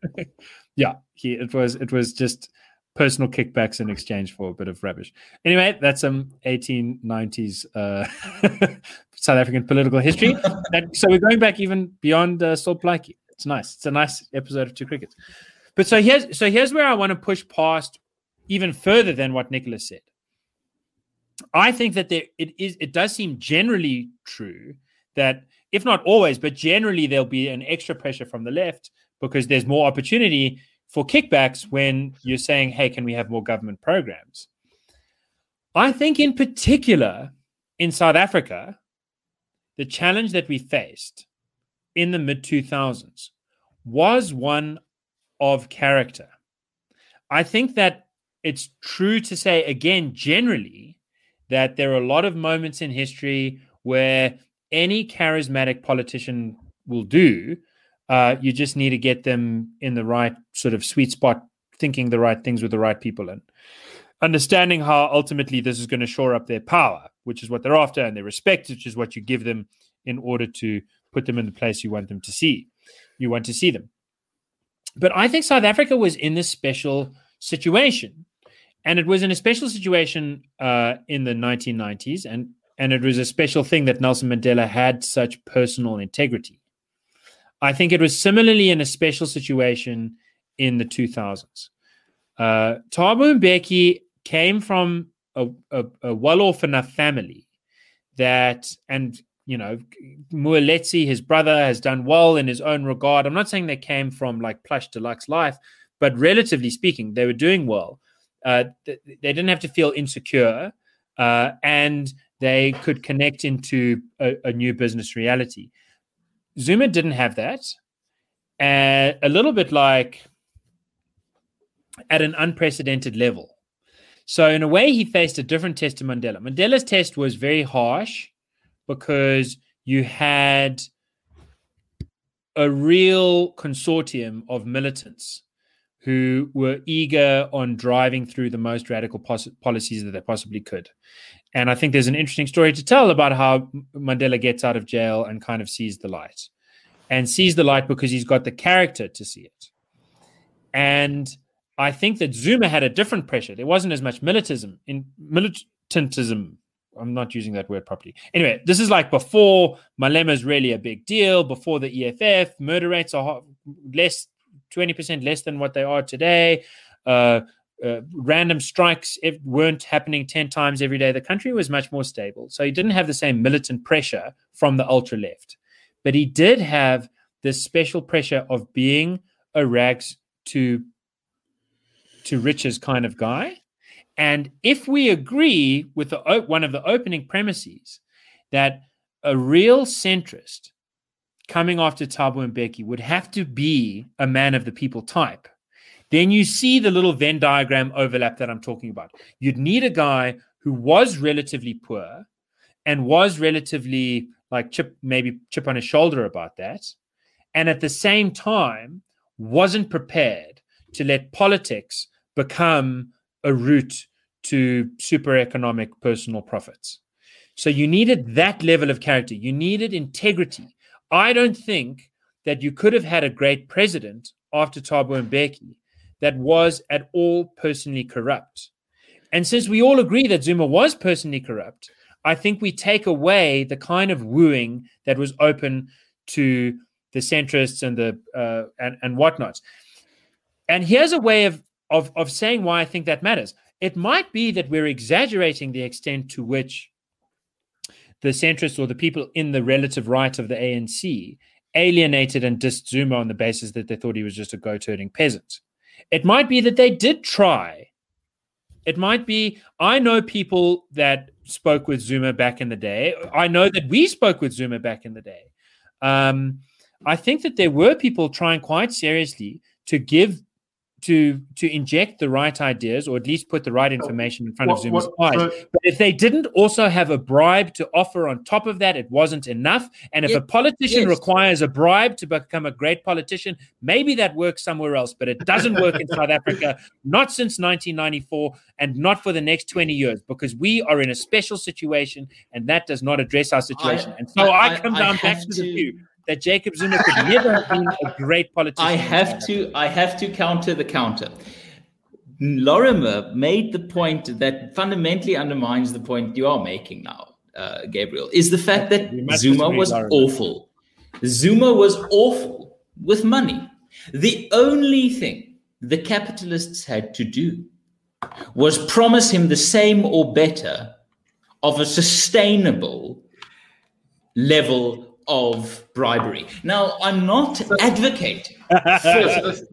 Yeah, he, it was it was just personal kickbacks in exchange for a bit of rubbish. Anyway, that's some eighteen nineties uh, South African political history. That, so we're going back even beyond uh, Sol Plaatje. It's nice. It's a nice episode of Two Crickets. But so here's so here's where I want to push past even further than what Nicholas said. I think that there it is. It does seem generally true that, if not always, but generally there'll be an extra pressure from the left because there's more opportunity for kickbacks when you're saying, "Hey, can we have more government programs?" I think, in particular, in South Africa, the challenge that we faced in the mid two thousands was one of character. I think that it's true to say, again, generally, that there are a lot of moments in history where any charismatic politician will do. Uh, you just need to get them in the right sort of sweet spot, thinking the right things with the right people and understanding how ultimately this is going to shore up their power, which is what they're after, and their respect, which is what you give them in order to put them in the place you want them to see. You want to see them. But I think South Africa was in this special situation. And it was in a special situation uh, in the nineteen nineties, and, and it was a special thing that Nelson Mandela had such personal integrity. I think it was similarly in a special situation in the two thousands. Uh, Thabo Mbeki came from a, a, a well-off enough family that, and you know, Moeletsi, his brother, has done well in his own regard. I'm not saying they came from like plush deluxe life, but relatively speaking, they were doing well. Uh, th- they didn't have to feel insecure, uh, and they could connect into a, a new business reality. Zuma didn't have that. And a little bit like at an unprecedented level. So in a way, he faced a different test to Mandela. Mandela's test was very harsh because you had a real consortium of militants who were eager on driving through the most radical pos- policies that they possibly could. And I think there's an interesting story to tell about how Mandela gets out of jail and kind of sees the light. And sees the light because he's got the character to see it. And I think that Zuma had a different pressure. There wasn't as much militantism. In militantism, I'm not using that word properly. Anyway, this is like before Malema is really a big deal, before the E F F, murder rates are less, twenty percent less than what they are today. Uh, uh, random strikes weren't happening ten times every day. The country was much more stable. So he didn't have the same militant pressure from the ultra left. But he did have this special pressure of being a rags to, to riches kind of guy. And if we agree with the, one of the opening premises that a real centrist coming after Thabo Mbeki would have to be a man of the people type, then you see the little Venn diagram overlap that I'm talking about. You'd need a guy who was relatively poor and was relatively like chip, maybe chip on his shoulder about that, and at the same time wasn't prepared to let politics become a route to super economic personal profits. So you needed that level of character. You needed integrity. I don't think that you could have had a great president after Thabo Mbeki that was at all personally corrupt. And since we all agree that Zuma was personally corrupt, I think we take away the kind of wooing that was open to the centrists and the uh, and, and whatnot. And here's a way of, of, of saying why I think that matters. It might be that we're exaggerating the extent to which the centrists or the people in the relative right of the A N C alienated and dissed Zuma on the basis that they thought he was just a goat-herding peasant. It might be that they did try. It might be, I know people that spoke with Zuma back in the day. I know that we spoke with Zuma back in the day. Um, I think that there were people trying quite seriously to give, to to inject the right ideas, or at least put the right information in front what, of Zuma's what, eyes. so, but if they didn't also have a bribe to offer on top of that, it wasn't enough. And if yes, a politician yes. requires a bribe to become a great politician, maybe that works somewhere else, but it doesn't work in South Africa, not since nineteen ninety-four, and not for the next twenty years, because we are in a special situation, and that does not address our situation. I, and so I, I come I, down I back to, to the view that Jacob Zuma could never have been a great politician. I have to I have to counter the counter. Lorimer made the point that fundamentally undermines the point you are making now, uh, Gabriel, is the fact that Zuma was Lorimer. awful. Zuma was awful with money. The only thing the capitalists had to do was promise him the same or better of a sustainable level of bribery. Now, I'm not advocating for the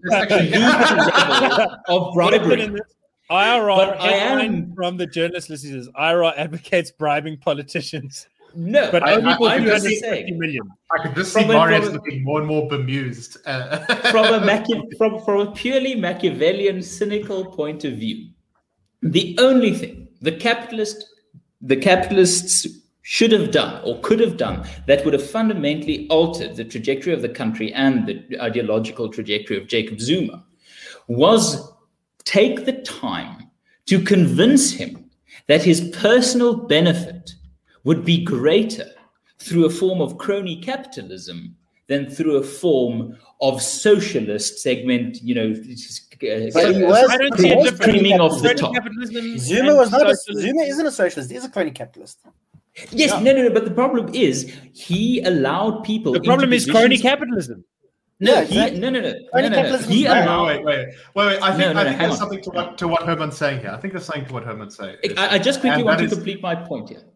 level of bribery. I R R, but I am from the journalist listeners, I R R advocates bribing politicians. No, but I, only for I'm two just hundred fifty saying. million. I could just see Marius looking more and more bemused. Uh, from, a Machi- from, from a purely Machiavellian, cynical point of view, the only thing the capitalist, the capitalists should have done or could have done that would have fundamentally altered the trajectory of the country and the ideological trajectory of Jacob Zuma was take the time to convince him that his personal benefit would be greater through a form of crony capitalism than through a form of socialist segment, you know, uh, But he was- I don't see he a was difference. creaming off the Crony top. capitalism Zuma and was not. A, socialism. Zuma isn't a socialist. He's a crony capitalist. Yes, no, no, no. But the problem is he allowed people. The problem into is crony positions- capitalism. No, Yeah, he, exactly. no, no, no, Crony no, no, no. capitalism He is bad. allowed. wait, wait, wait, wait, wait. I think, No, no, I no, think hang there's on. something to what, to what Herman's saying here. I think there's something to what Herman's saying. is- I, I just quickly and want that to is- complete my point here.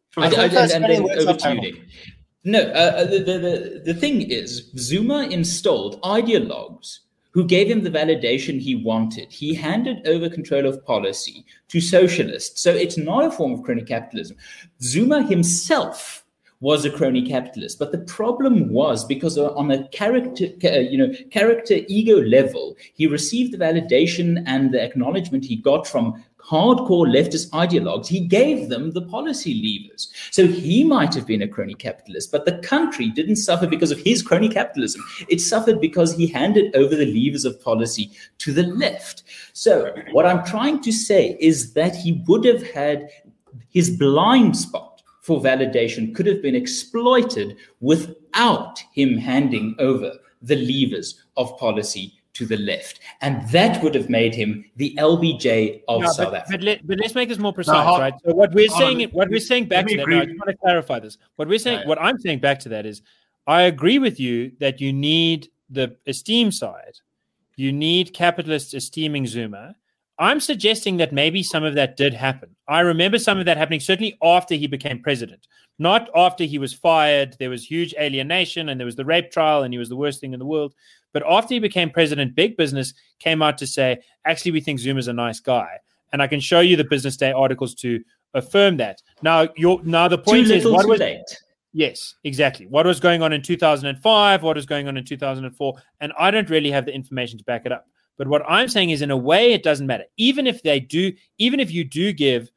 I, I, and, and then over to you, Nick. No, uh, the, the, the, the thing is, Zuma installed ideologues who gave him the validation he wanted. He handed over control of policy to socialists. So it's not a form of crony capitalism. Zuma himself was a crony capitalist, but the problem was because on a character, you know, character ego level, he received the validation and the acknowledgement he got from hardcore leftist ideologues. He gave them the policy levers. So he might have been a crony capitalist, but the country didn't suffer because of his crony capitalism. It suffered because he handed over the levers of policy to the left. So what I'm trying to say is that he would have had his blind spot for validation could have been exploited without him handing over the levers of policy to the left. And that would have made him the L B J of no, South but, Africa. But, let, but let's make this more precise, no, hold, right? So what we're saying, on, what we're saying back to that, now, I just want to clarify this. What we're saying, yeah, yeah. what I'm saying back to that is, I agree with you that you need the esteem side. You need capitalists esteeming Zuma. I'm suggesting that maybe some of that did happen. I remember some of that happening certainly after he became president, not after he was fired. There was huge alienation and there was the rape trial and he was the worst thing in the world. But after he became president, big business came out to say, actually, we think Zuma's a nice guy. And I can show you the Business Day articles to affirm that. Now, you're, now the point too is, what was late. Yes, exactly. What was going on in two thousand five? What was going on in two thousand four? And I don't really have the information to back it up. But what I'm saying is, in a way, it doesn't matter. Even if they do, even if you do give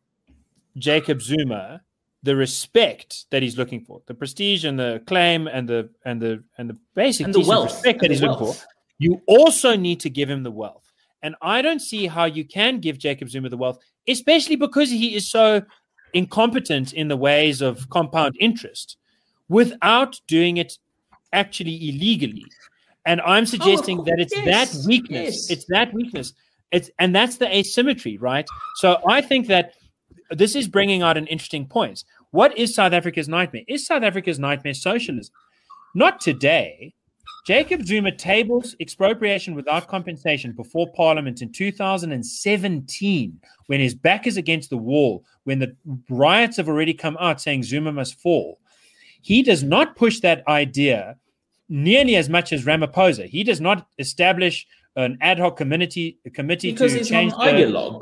Jacob Zuma the respect that he's looking for, the prestige and the claim and the and the and the basic and the wealth respect that he's looking for, you also need to give him the wealth. And I don't see how you can give Jacob Zuma the wealth, especially because he is so incompetent in the ways of compound interest, without doing it actually illegally. And I'm suggesting oh, that it's yes, that weakness. Yes. It's that weakness. It's and that's the asymmetry, right? So I think that this is bringing out an interesting point. What is South Africa's nightmare? Is South Africa's nightmare socialism? Not today. Jacob Zuma tables expropriation without compensation before Parliament in two thousand seventeen, when his back is against the wall, when the riots have already come out saying Zuma must fall. He does not push that idea nearly as much as Ramaphosa. He does not establish an ad hoc committee, a committee because to he's change an ideologue.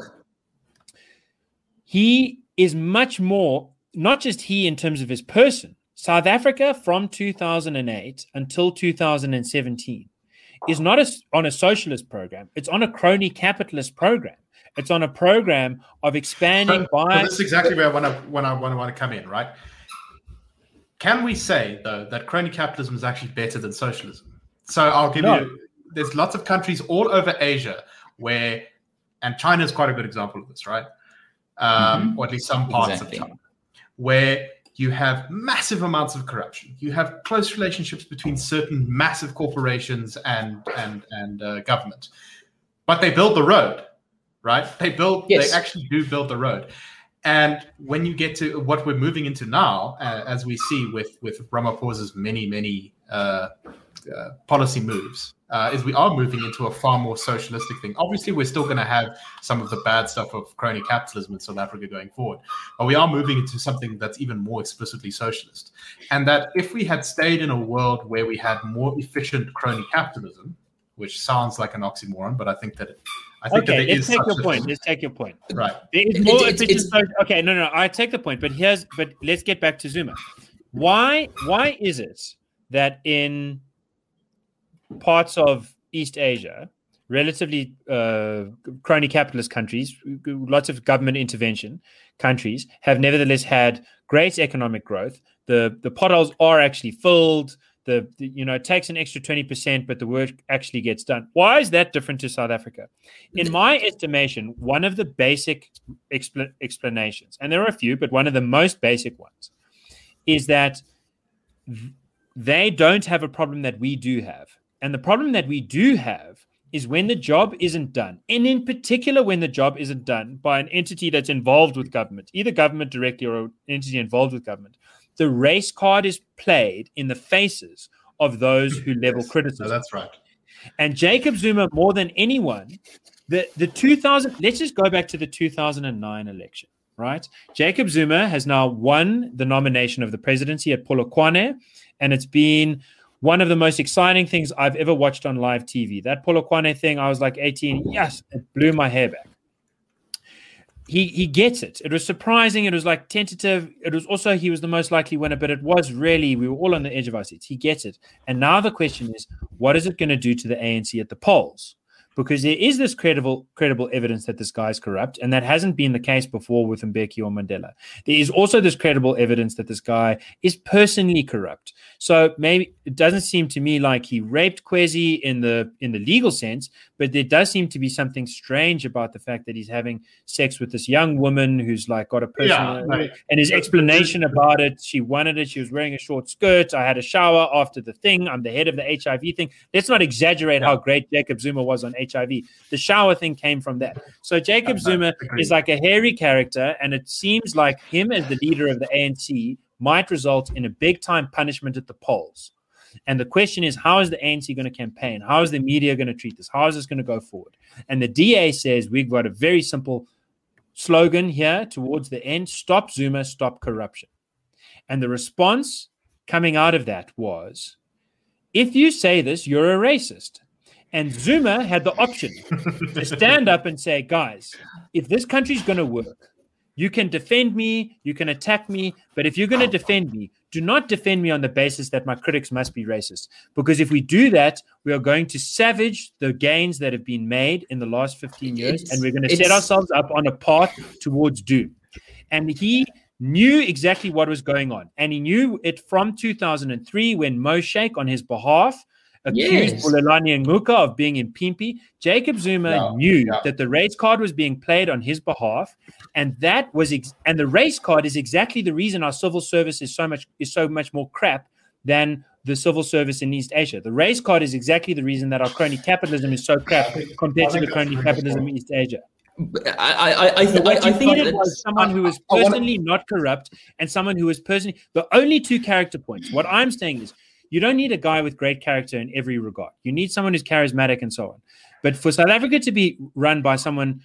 He is much more, not just he in terms of his person. South Africa from two thousand eight until two thousand seventeen is not a, on a socialist program. It's on a crony capitalist program. It's on a program of expanding so, by... So this is exactly where I want to, when I want to, want to come in, right? Can we say, though, that crony capitalism is actually better than socialism? So I'll give no. you, there's lots of countries all over Asia where, and China is quite a good example of this, right? Um, mm-hmm. Or at least some parts exactly. of China, where you have massive amounts of corruption. You have close relationships between certain massive corporations and and and uh, government. But they build the road, right? They build, yes. they actually do build the road. And when you get to what we're moving into now, uh, as we see with, with Ramaphosa's many, many uh, uh, policy moves, uh, is we are moving into a far more socialistic thing. Obviously, we're still going to have some of the bad stuff of crony capitalism in South Africa going forward, but we are moving into something that's even more explicitly socialist. And that if we had stayed in a world where we had more efficient crony capitalism, which sounds like an oxymoron, but I think that it, I think okay, that there let's is take your a, point. Let's take your point. Right. There is more it's, efficient. It's, it's, okay, no, no, I take the point, but here's, but let's get back to Zuma. Why, why is it that in parts of East Asia, relatively uh, crony capitalist countries, lots of government intervention countries, have nevertheless had great economic growth? The the potholes are actually filled. The, the you know it takes an extra twenty percent, but the work actually gets done. Why is that different to South Africa? In my estimation, one of the basic expl- explanations, and there are a few, but one of the most basic ones, is that th- they don't have a problem that we do have. And the problem that we do have is when the job isn't done, and in particular when the job isn't done by an entity that's involved with government, either government directly or an entity involved with government, the race card is played in the faces of those who level yes, criticism. No, that's right. And Jacob Zuma, more than anyone, the, the two thousand, let's just go back to the two thousand nine election. right? Jacob Zuma has now won the nomination of the presidency at Polokwane, and it's been one of the most exciting things I've ever watched on live T V. That Polokwane thing, I was like eighteen. Yes, it blew my hair back. He he gets it. It was surprising. It was like tentative. It was also, he was the most likely winner, but it was really, we were all on the edge of our seats. He gets it. And now the question is, what is it going to do to the A N C at the polls? Because there is this credible credible evidence that this guy is corrupt, and that hasn't been the case before with Mbeki or Mandela. There is also this credible evidence that this guy is personally corrupt. So maybe it doesn't seem to me like he raped Kwesi in the in the legal sense, but there does seem to be something strange about the fact that he's having sex with this young woman who's like got a personal, Yeah, right. and his explanation about it, she wanted it, she was wearing a short skirt, I had a shower after the thing, I'm the head of the H I V thing. Let's not exaggerate yeah. how great Jacob Zuma was on H I V. The shower thing came from that. So Jacob Zuma is like a hairy character, and it seems like him as the leader of the A N C might result in a big-time punishment at the polls. And the question is, how is the A N C going to campaign? How is the media going to treat this? How is this going to go forward? And the D A says we've got a very simple slogan here towards the end: stop Zuma, stop corruption. And the response coming out of that was, if you say this, you're a racist. And Zuma had the option to stand up and say, guys, if this country's going to work, you can defend me, you can attack me, but if you're going to defend me, do not defend me on the basis that my critics must be racist. Because if we do that, we are going to savage the gains that have been made in the last fifteen years, it's, and we're going to set ourselves up on a path towards doom. And he knew exactly what was going on. And he knew it from two thousand three when Mo Sheikh, on his behalf, accused yes. Bulelani Nguka of being in Pimpi. Jacob Zuma yeah, knew yeah. that the race card was being played on his behalf, and that was ex- and the race card is exactly the reason our civil service is so much is so much more crap than the civil service in East Asia. The race card is exactly the reason that our crony capitalism is so crap compared to the crony capitalism in East Asia. I, I, I, th- I, I think it was someone who was personally not corrupt and someone who was personally the only two character points. What I'm saying is, you don't need a guy with great character in every regard. You need someone who's charismatic and so on. But for South Africa to be run by someone,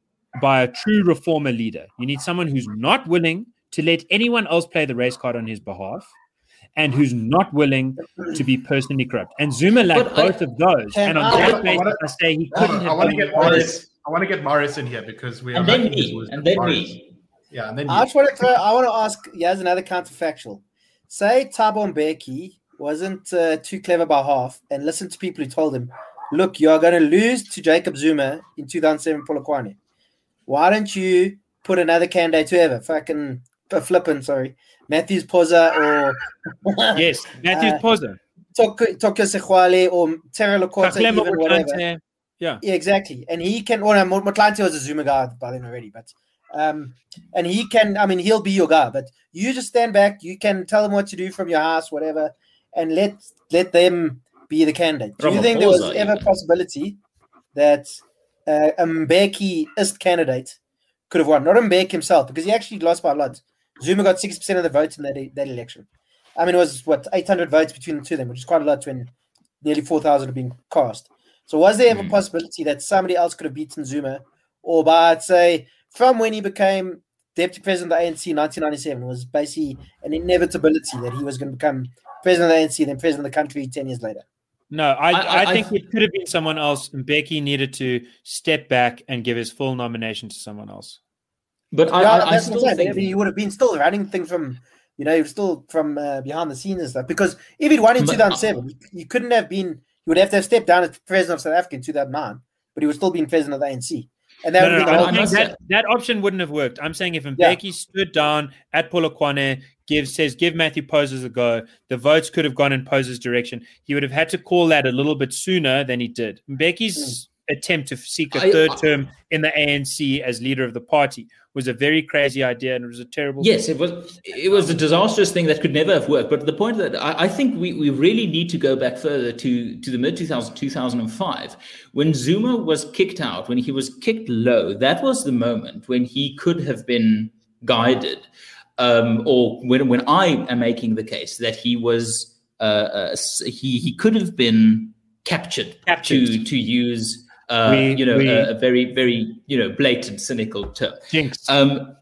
by a true reformer leader, you need someone who's not willing to let anyone else play the race card on his behalf and who's not willing to be personally corrupt. And Zuma lacked both I, of those. And on I, that I, basis, I, wanna, I say he couldn't have I want to get Morris. I want to get Morris in here because we are. And then me. And then me. Yeah, and then I just want to throw, I want to ask. Here's another counterfactual. Say Thabo Mbeki wasn't uh, too clever by half and listened to people who told him, look, you're going to lose to Jacob Zuma in two thousand seven Polokwane. Why don't you put another candidate, whoever, fucking uh, flippin', sorry, Matthews Poza or... yes, Matthews uh, Poza. Tokyo Sexwale or Terra Lokota, even whatever. Yeah. yeah, exactly. And he can... Well, no, Motlanthe was a Zuma guy by then already, but... Um, and he can... I mean, he'll be your guy, but you just stand back. You can tell him what to do from your house, whatever, and let let them be the candidate. Do you think there was ever a possibility that uh, a Mbeki-ist candidate could have won? Not Mbeki himself, because he actually lost by a lot. Zuma got sixty percent of the votes in that, that election. I mean, it was, what, eight hundred votes between the two of them, which is quite a lot when nearly four thousand have been cast. So was there ever a possibility that somebody else could have beaten Zuma? Or by, I'd say, from when he became deputy president of the A N C in nineteen ninety-seven, it was basically an inevitability that he was going to become president of the A N C, then president of the country ten years later. No, I, I, I, I think I, it could have been someone else. Mbeki needed to step back and give his full nomination to someone else. But I, yeah, I, I still think he would have been still running things from, you know, he was still from uh, behind the scenes and stuff. Because if he'd won in two thousand seven, uh, he, he couldn't have been, he would have to have stepped down as president of South Africa in two thousand nine, but he would still be president of the A N C. And that, no, would no, be no, the I think that, that option wouldn't have worked. I'm saying if Mbeki yeah. stood down at Polokwane, gives says give Matthew Poses a go, the votes could have gone in Poses' direction. He would have had to call that a little bit sooner than he did. Mbeki's mm. attempt to seek a third I, I, term in the A N C as leader of the party was a very crazy idea, and it was a terrible. Yes, it was. It was a disastrous thing that could never have worked. But the point that I, I think we, we really need to go back further to to the mid two thousands, two thousand five, when Zuma was kicked out, when he was kicked low. That was the moment when he could have been guided, um, or when when I am making the case that he was uh, uh, he he could have been captured, captured. to to use. Uh, we, you know, we, a, a very, very, you know, blatant, cynical term. Jinx. Um,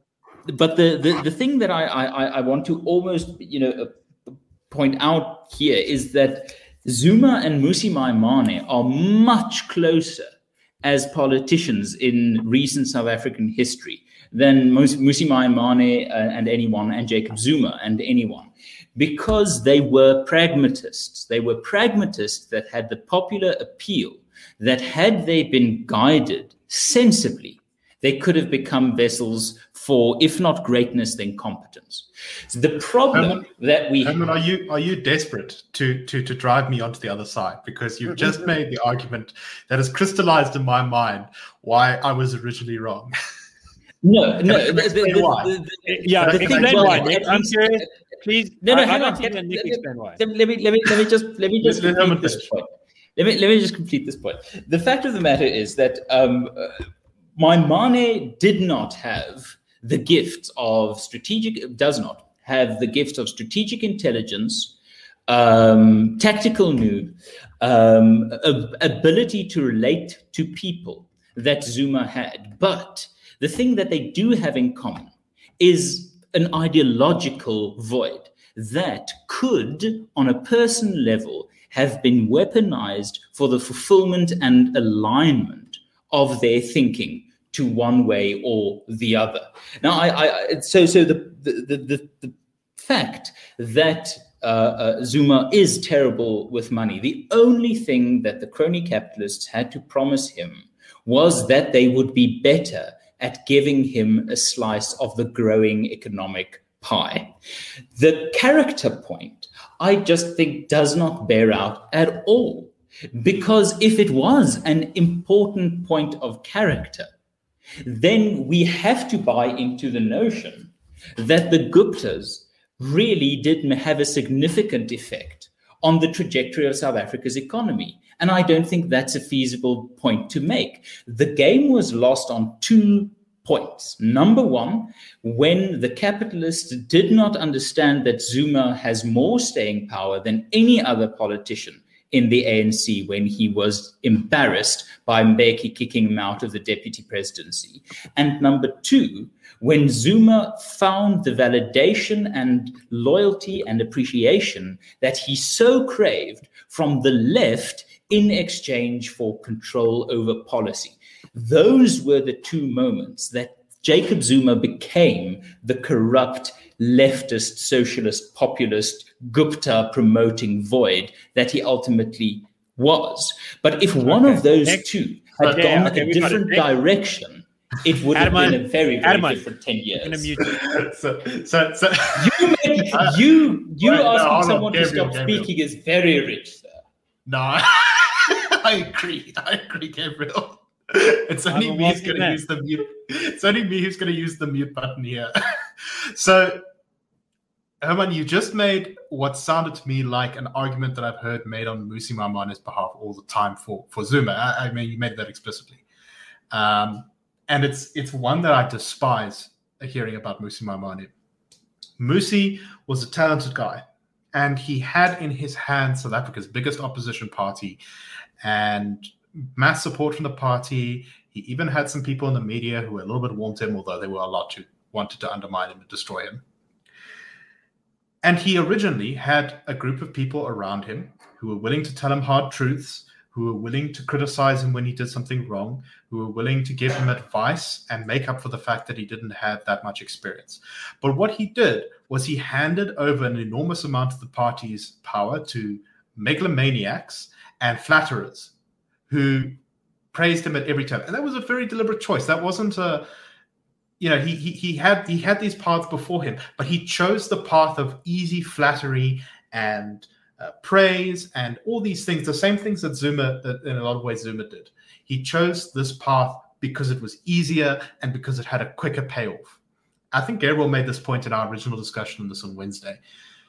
but the, the, the thing that I, I, I want to almost, you know, point out here is that Zuma and Mmusi Maimane are much closer as politicians in recent South African history than Mmusi Maimane and anyone, and Jacob Zuma and anyone, because they were pragmatists. They were pragmatists that had the popular appeal that had they been guided sensibly, they could have become vessels for, if not greatness, then competence. So the problem Herman, that we Herman, are you are you desperate to to to drive me onto the other side? Because you've just made the argument that has crystallized in my mind why I was originally wrong. No, no. The, the, the, the, yeah, the thing well, why. Nick, I'm serious. Please, no, no, I, hang I on. Let, let, Nick explain why. Let me let me let me just let me just let, complete this point. Let me let me just complete this point. The fact of the matter is that um, uh, Maimane did not have the gift of strategic. Does not have the gift of strategic intelligence, um, tactical know, um, ability to relate to people that Zuma had, but the thing that they do have in common is an ideological void that could, on a person level, have been weaponized for the fulfillment and alignment of their thinking to one way or the other. Now, I, I so so the the the, the fact that uh, uh, Zuma is terrible with money, the only thing that the crony capitalists had to promise him was that they would be better at giving him a slice of the growing economic pie. The character point, I just think, does not bear out at all. Because if it was an important point of character, then we have to buy into the notion that the Guptas really did have a significant effect on the trajectory of South Africa's economy. And I don't think that's a feasible point to make. The game was lost on two points. Number one, when the capitalists did not understand that Zuma has more staying power than any other politician in the A N C when he was embarrassed by Mbeki kicking him out of the deputy presidency. And number two, when Zuma found the validation and loyalty and appreciation that he so craved from the left in exchange for control over policy. Those were the two moments that Jacob Zuma became the corrupt, leftist, socialist, populist, Gupta promoting void that he ultimately was. But if one okay. of those Next. two had okay, gone okay, a different direction, it would have Adamant, been a very, very Adamant. different ten years. so, so, so. You, make, you, you Wait, asking no, someone Gabriel, to stop Gabriel. speaking is very rich, sir. No, I agree. I agree, Gabriel. It's only me who's going to use the mute. It's only me who's going to use the mute button here. So, Herman, you just made what sounded to me like an argument that I've heard made on Mmusi Maimane's behalf all the time for, for Zuma. I, I mean, you made that explicitly. Um, and it's it's one that I despise hearing about Mmusi Maimane. Mmusi was a talented guy, and he had in his hands South Africa's biggest opposition party and mass support from the party. He even had some people in the media who were a little bit warm to him, although they were a lot who wanted to undermine him and destroy him. And he originally had a group of people around him who were willing to tell him hard truths, who were willing to criticize him when he did something wrong, who were willing to give him advice and make up for the fact that he didn't have that much experience. But what he did was he handed over an enormous amount of the party's power to megalomaniacs and flatterers who praised him at every turn. And that was a very deliberate choice. That wasn't a, you know, he he he had he had these paths before him, but he chose the path of easy flattery and uh, praise and all these things, the same things that Zuma, that in a lot of ways Zuma did. He chose this path because it was easier and because it had a quicker payoff. I think Gabriel made this point in our original discussion on this on Wednesday.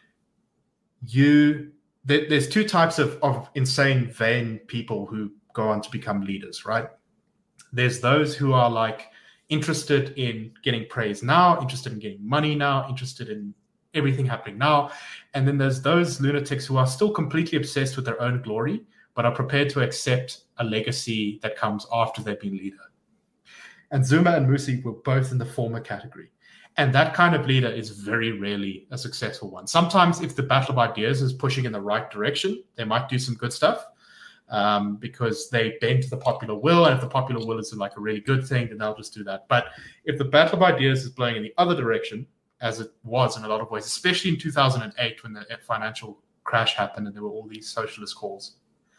You, there, there's two types of, of insane, vain people who go on to become leaders, right? There's those who are like interested in getting praise now, interested in getting money now, interested in everything happening now. And then there's those lunatics who are still completely obsessed with their own glory, but are prepared to accept a legacy that comes after they've been leader. And Zuma and Mmusi were both in the former category. And that kind of leader is very rarely a successful one. Sometimes if the battle of ideas is pushing in the right direction, they might do some good stuff um, because they bend to the popular will. And if the popular will is like a really good thing, then they'll just do that. But if the battle of ideas is blowing in the other direction, as it was in a lot of ways, especially in two thousand eight when the financial crash happened and there were all these socialist calls,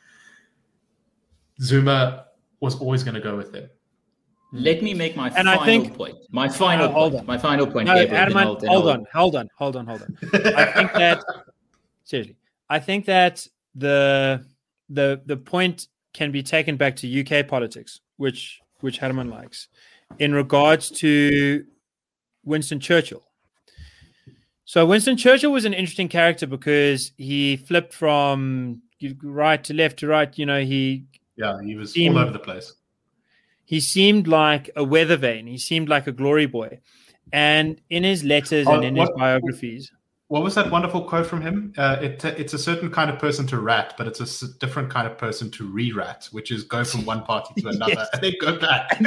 Zuma was always going to go with them. Let me make my and final I think, point. My final uh, hold point. On. My final point. No, Gabriel, Adam, I'll, hold I'll, on, hold on, hold on, hold on. I think that seriously, I think that the the the point can be taken back to U K politics, which which Harman likes, in regards to Winston Churchill. So Winston Churchill was an interesting character because he flipped from right to left to right. You know, he yeah, he was seemed, all over the place. He seemed like a weather vane. He seemed like a glory boy. And in his letters oh, and in what, his biographies. What was that wonderful quote from him? Uh, it, it's a certain kind of person to rat, but it's a s- different kind of person to re-rat, which is go from one party to another Yes. and then go back.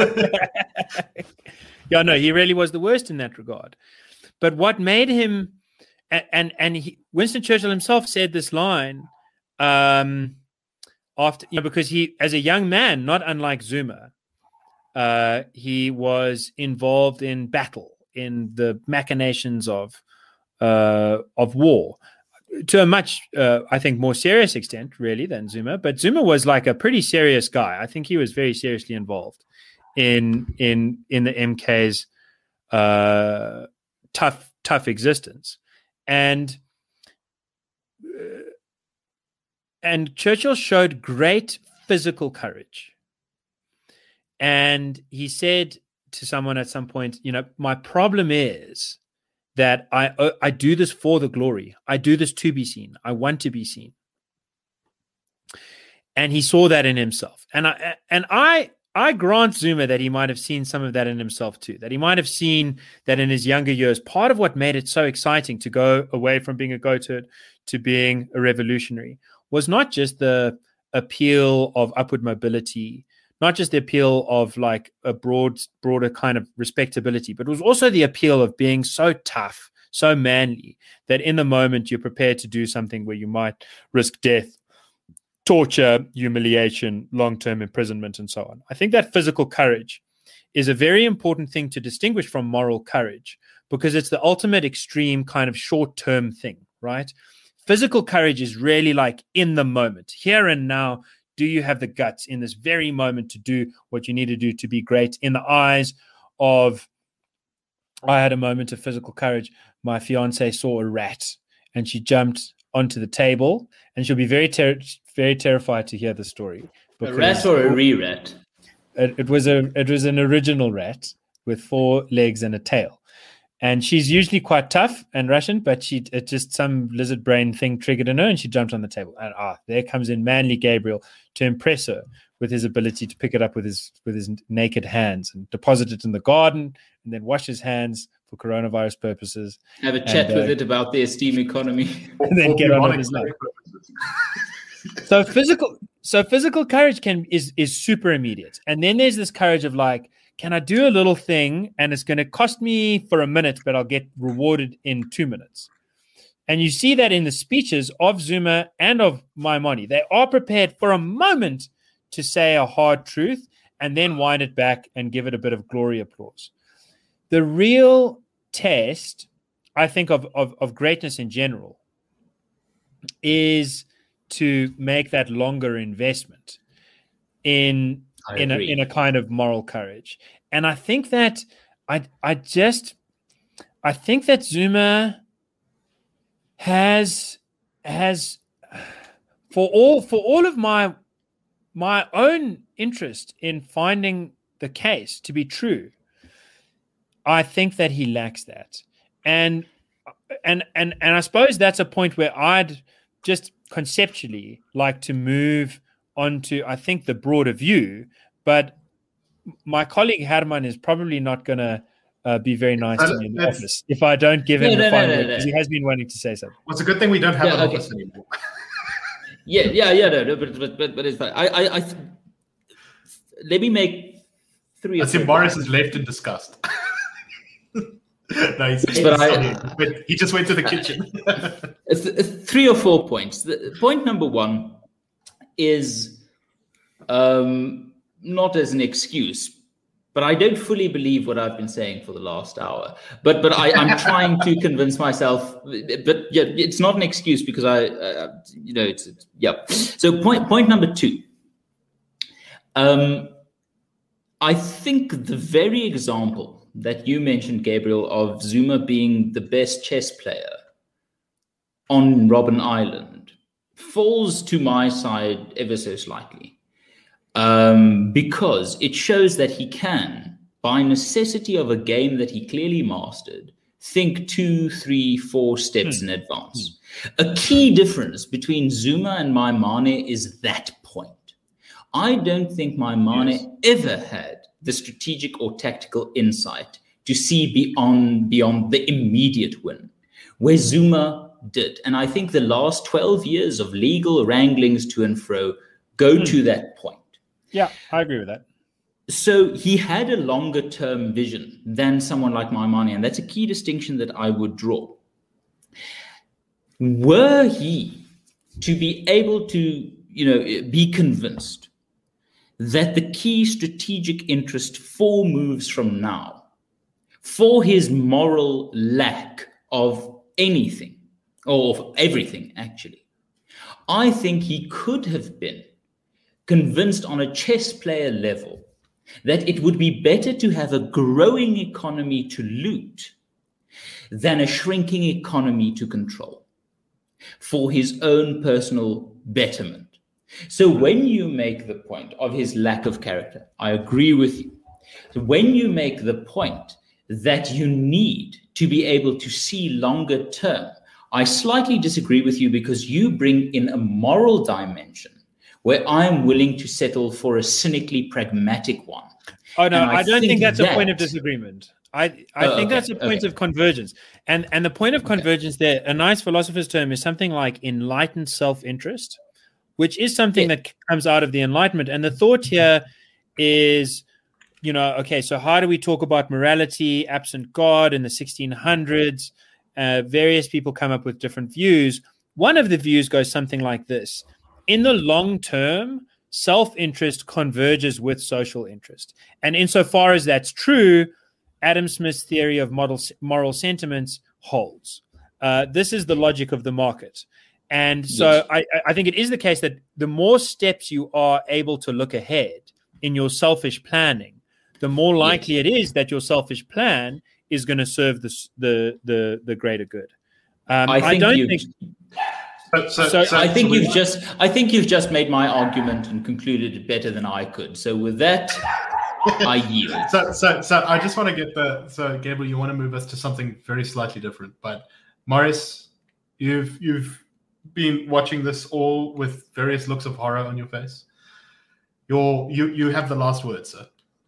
Yeah, no, he really was the worst in that regard. But what made him, and and, and he, Winston Churchill himself said this line um, after, you know, because he, as a young man, not unlike Zuma, uh, he was involved in battle, in the machinations of uh, of war, to a much, uh, I think, more serious extent, really, than Zuma. But Zuma was like a pretty serious guy. I think he was very seriously involved in in in the M K's uh, tough tough existence, and uh, and Churchill showed great physical courage. And he said to someone at some point, you know, my problem is that I uh, I do this for the glory. I do this to be seen. I want to be seen. And he saw that in himself. And I and I I grant Zuma that he might have seen some of that in himself too. That he might have seen that in his younger years. Part of what made it so exciting to go away from being a goatherd to being a revolutionary was not just the appeal of upward mobility, not just the appeal of like a broad, broader kind of respectability, but it was also the appeal of being so tough, so manly, that in the moment you're prepared to do something where you might risk death, torture, humiliation, long-term imprisonment, and so on. I think that physical courage is a very important thing to distinguish from moral courage, because it's the ultimate extreme kind of short-term thing, right? Physical courage is really like in the moment, here and now. Do you have the guts in this very moment to do what you need to do to be great? In the eyes of, I had a moment of physical courage. My fiance saw a rat and she jumped onto the table, and she'll be very, ter- very terrified to hear the story. A rat or a re-rat? It, it was a, it was an original rat with four legs and a tail. And she's usually quite tough and Russian, but she it just some lizard brain thing triggered in her, and she jumped on the table. And ah, there comes in manly Gabriel to impress her with his ability to pick it up with his with his naked hands and deposit it in the garden, and then wash his hands for coronavirus purposes. Have a chat and, with uh, it about the esteem economy, and then get on with his life. So physical, so physical courage can is is super immediate, and then there's this courage of like, can I do a little thing and it's going to cost me for a minute, but I'll get rewarded in two minutes. And you see that in the speeches of Zuma and of Maimoni. They are prepared for a moment to say a hard truth and then wind it back and give it a bit of glory applause. The real test, I think, of, of, of greatness in general is to make that longer investment in in a, in a kind of moral courage. And I think that I I just I think that Zuma has has for all for all of my my own interest in finding the case to be true, I think that he lacks that. And and and and I suppose that's a point where I'd just conceptually like to move onto, I think, the broader view, but my colleague Herman is probably not going to uh, be very nice to me in the office if I don't give him no, the no, final no, word, no, because no. he has been wanting to say something. Well, it's a good thing we don't have Yeah, an okay. office anymore. Yeah, yeah, yeah, no, no, but but but, but it's fine. I, I, I th- let me make three. I or see four Morris points. is left in disgust. No, he's, he's But I, he just went to the kitchen. th- three or four points. The, point number one is um, not as an excuse, but I don't fully believe what I've been saying for the last hour. But but I, I'm trying to convince myself. But yeah, it's not an excuse because I, uh, you know, it's, it's yeah. So point point number two. Um, I think the very example that you mentioned, Gabriel, of Zuma being the best chess player on Robben Island falls to my side ever so slightly, um, because it shows that he can, by necessity of a game that he clearly mastered, think two, three, four steps hmm. in advance. Hmm. A key difference between Zuma and Maimane is that point. I don't think Maimane yes. ever had the strategic or tactical insight to see beyond, beyond the immediate win, where Zuma did. And I think the last twelve years of legal wranglings to and fro go mm. to that point. Yeah, I agree with that. So he had a longer term vision than someone like Maimane, and that's a key distinction that I would draw. Were he to be able to, you know, be convinced that the key strategic interest four moves from now, for his moral lack of anything, or of everything actually, I think he could have been convinced on a chess player level that it would be better to have a growing economy to loot than a shrinking economy to control for his own personal betterment. So when you make the point of his lack of character, I agree with you. So when you make the point that you need to be able to see longer term, I slightly disagree with you because you bring in a moral dimension where I am willing to settle for a cynically pragmatic one. Oh, no, I, I don't think, think that's that, a point of disagreement. I, I oh, think okay, that's a point okay. of convergence. And, and the point of convergence okay. there, a nice philosopher's term is something like enlightened self-interest, which is something yeah. that comes out of the Enlightenment. And the thought here is, you know, okay, so how do we talk about morality absent God in the sixteen hundreds? Uh, various people come up with different views. One of the views goes something like this. In the long term, self-interest converges with social interest. And insofar as that's true, Adam Smith's theory of model, moral sentiments holds. Uh, this is the logic of the market. And so yes. I, I think it is the case that the more steps you are able to look ahead in your selfish planning, the more likely yes. it is that your selfish plan is going to serve the the the, the greater good. Um, I, I don't think. So, so, so, so I think so you've just I think you've just made my argument and concluded it better than I could. So with that, I yield. So, so, so I just want to get the so Gabriel, you want to move us to something very slightly different. But Maurice, you've you've been watching this all with various looks of horror on your face. You're, you you have the last word, sir.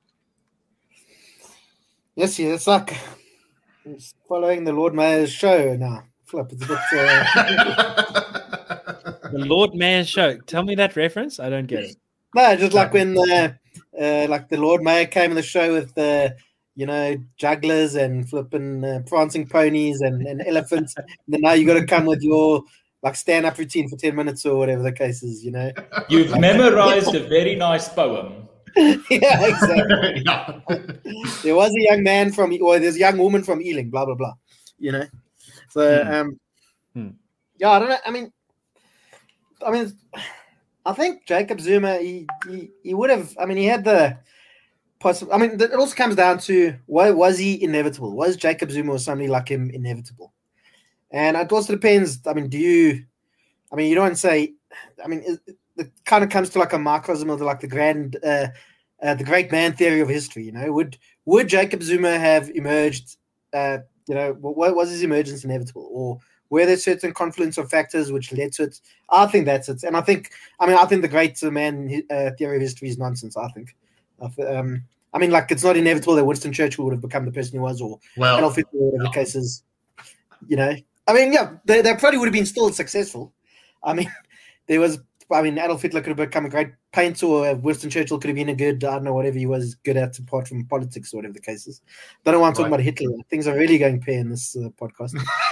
Yes, yeah, it's like it's following the Lord Mayor's show now. Flip, it's a bit. Uh... The Lord Mayor's show. Tell me that reference. I don't get it. No, just like when, uh, uh, like the Lord Mayor came on the show with, uh, you know, jugglers and flipping uh, prancing ponies and, and elephants. And then now you got to come with your like stand-up routine for ten minutes or whatever the case is. You know, you've like, memorized a very nice poem. Yeah, exactly. Yeah. There was a young man from, or there's a young woman from Ealing, blah blah blah. You know, so hmm. um, hmm. yeah, I don't know. I mean, I mean, I think Jacob Zuma, he he, he would have. I mean, he had the possible. I mean, it also comes down to why was he inevitable? Was Jacob Zuma or somebody like him inevitable? And it also depends. I mean, do you? I mean, you don't say. I mean. It, It kind of comes to like a microcosm of the, like the grand, uh, uh, the great man theory of history. You know, would would Jacob Zuma have emerged? Uh, you know, what was his emergence inevitable, or were there certain confluence of factors which led to it? I think that's it, and I think, I mean, I think the great man uh, theory of history is nonsense. I think, um, I mean, like it's not inevitable that Winston Churchill would have become the person he was, or well, Adolf Hitler, or whatever no. the case is. You know, I mean, yeah, they, they probably would have been still successful. I mean, there was I mean, Adolf Hitler could have become a great painter, or Winston Churchill could have been a good, I don't know, whatever he was good at apart from politics or whatever the case is. Don't know why I'm talking right. about Hitler. Things are really going pear in this uh, podcast.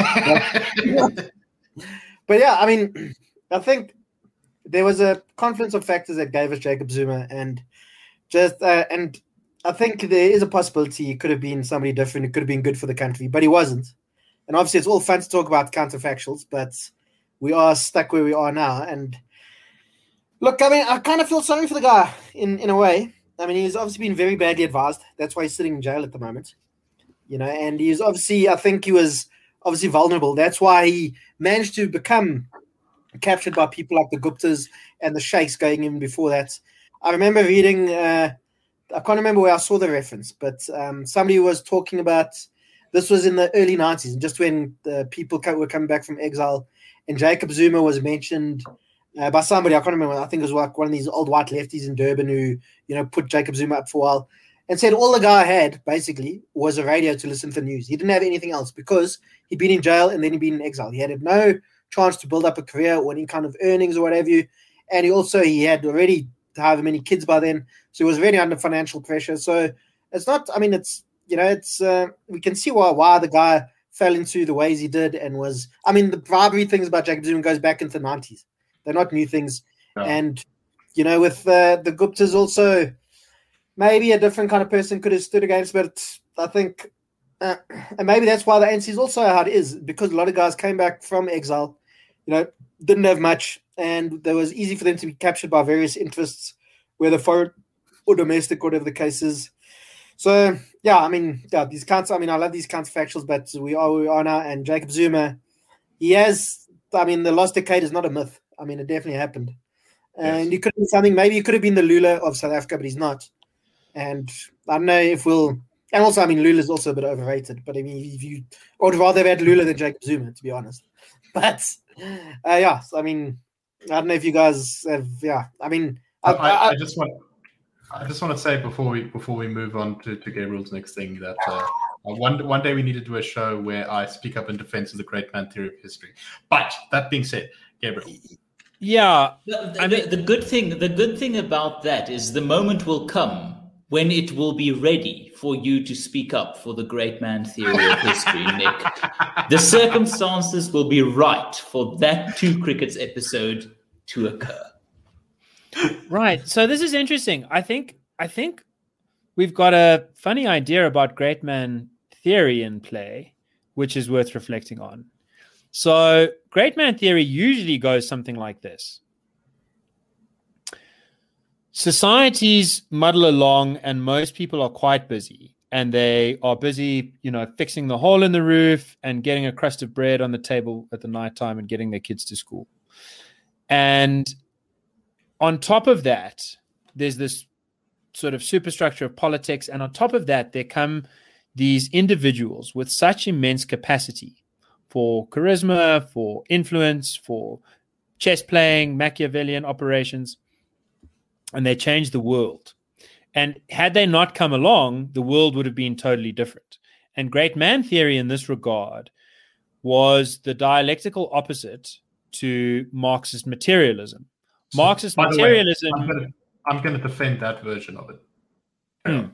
but, but yeah, I mean, I think there was a confluence of factors that gave us Jacob Zuma, and just uh, and I think there is a possibility it could have been somebody different. It could have been good for the country, but he wasn't. And obviously, it's all fun to talk about counterfactuals, but we are stuck where we are now. And look, I mean, I kind of feel sorry for the guy in, in a way. I mean, he's obviously been very badly advised. That's why he's sitting in jail at the moment. You know, and he's obviously, I think he was obviously vulnerable. That's why he managed to become captured by people like the Guptas and the Sheikhs going in before that. I remember reading, uh, I can't remember where I saw the reference, but um, somebody was talking about, this was in the early nineties, just when the people were coming back from exile, and Jacob Zuma was mentioned uh, by somebody, I can't remember, I think it was like one of these old white lefties in Durban who, you know, put Jacob Zuma up for a while, and said all the guy had, basically, was a radio to listen to the news. He didn't have anything else because he'd been in jail and then he'd been in exile. He had no chance to build up a career or any kind of earnings or whatever you, and he also, he had already however many kids by then, so he was really under financial pressure. So it's not, I mean, it's, you know, it's, uh, we can see why, why the guy fell into the ways he did and was, I mean, the bribery things about Jacob Zuma goes back into the nineties. They're not new things. No. And, you know, with uh, the Guptas also, maybe a different kind of person could have stood against, but I think, uh, and maybe that's why the A N C is also how it is, because a lot of guys came back from exile, you know, didn't have much, and it was easy for them to be captured by various interests, whether foreign or domestic, whatever the case is. So, yeah, I mean, yeah, these counts, I mean, I love these counterfactuals, but we are where we are now, and Jacob Zuma, he has, I mean, the lost decade is not a myth. I mean, it definitely happened. And yes. He could have been something, maybe he could have been the Lula of South Africa, but he's not. And I don't know if we'll, and also, I mean, Lula's also a bit overrated, but I mean, if you, I would rather have had Lula than Jacob Zuma, to be honest. But, uh, yeah, so, I mean, I don't know if you guys have, yeah, I mean, I, I, I, I just want, I just want to say before we before we move on to, to Gabriel's next thing that uh, one one day we need to do a show where I speak up in defense of the great man theory of history. But that being said, Gabriel. Yeah, the, the, I mean, the good thing the good thing about that is the moment will come when it will be ready for you to speak up for the great man theory of history, Nick. The circumstances will be right for that Two Crickets episode to occur. Right. So this is interesting. I think I think we've got a funny idea about great man theory in play, which is worth reflecting on. So great man theory usually goes something like this. Societies muddle along and most people are quite busy, and they are busy, you know, fixing the hole in the roof and getting a crust of bread on the table at the nighttime and getting their kids to school. And on top of that, there's this sort of superstructure of politics. And on top of that, there come these individuals with such immense capacity for charisma, for influence, for chess playing, Machiavellian operations, and they change the world. And had they not come along, the world would have been totally different. And great man theory in this regard was the dialectical opposite to Marxist materialism. Marxist By materialism. Way, I'm going to defend that version of it. Hmm.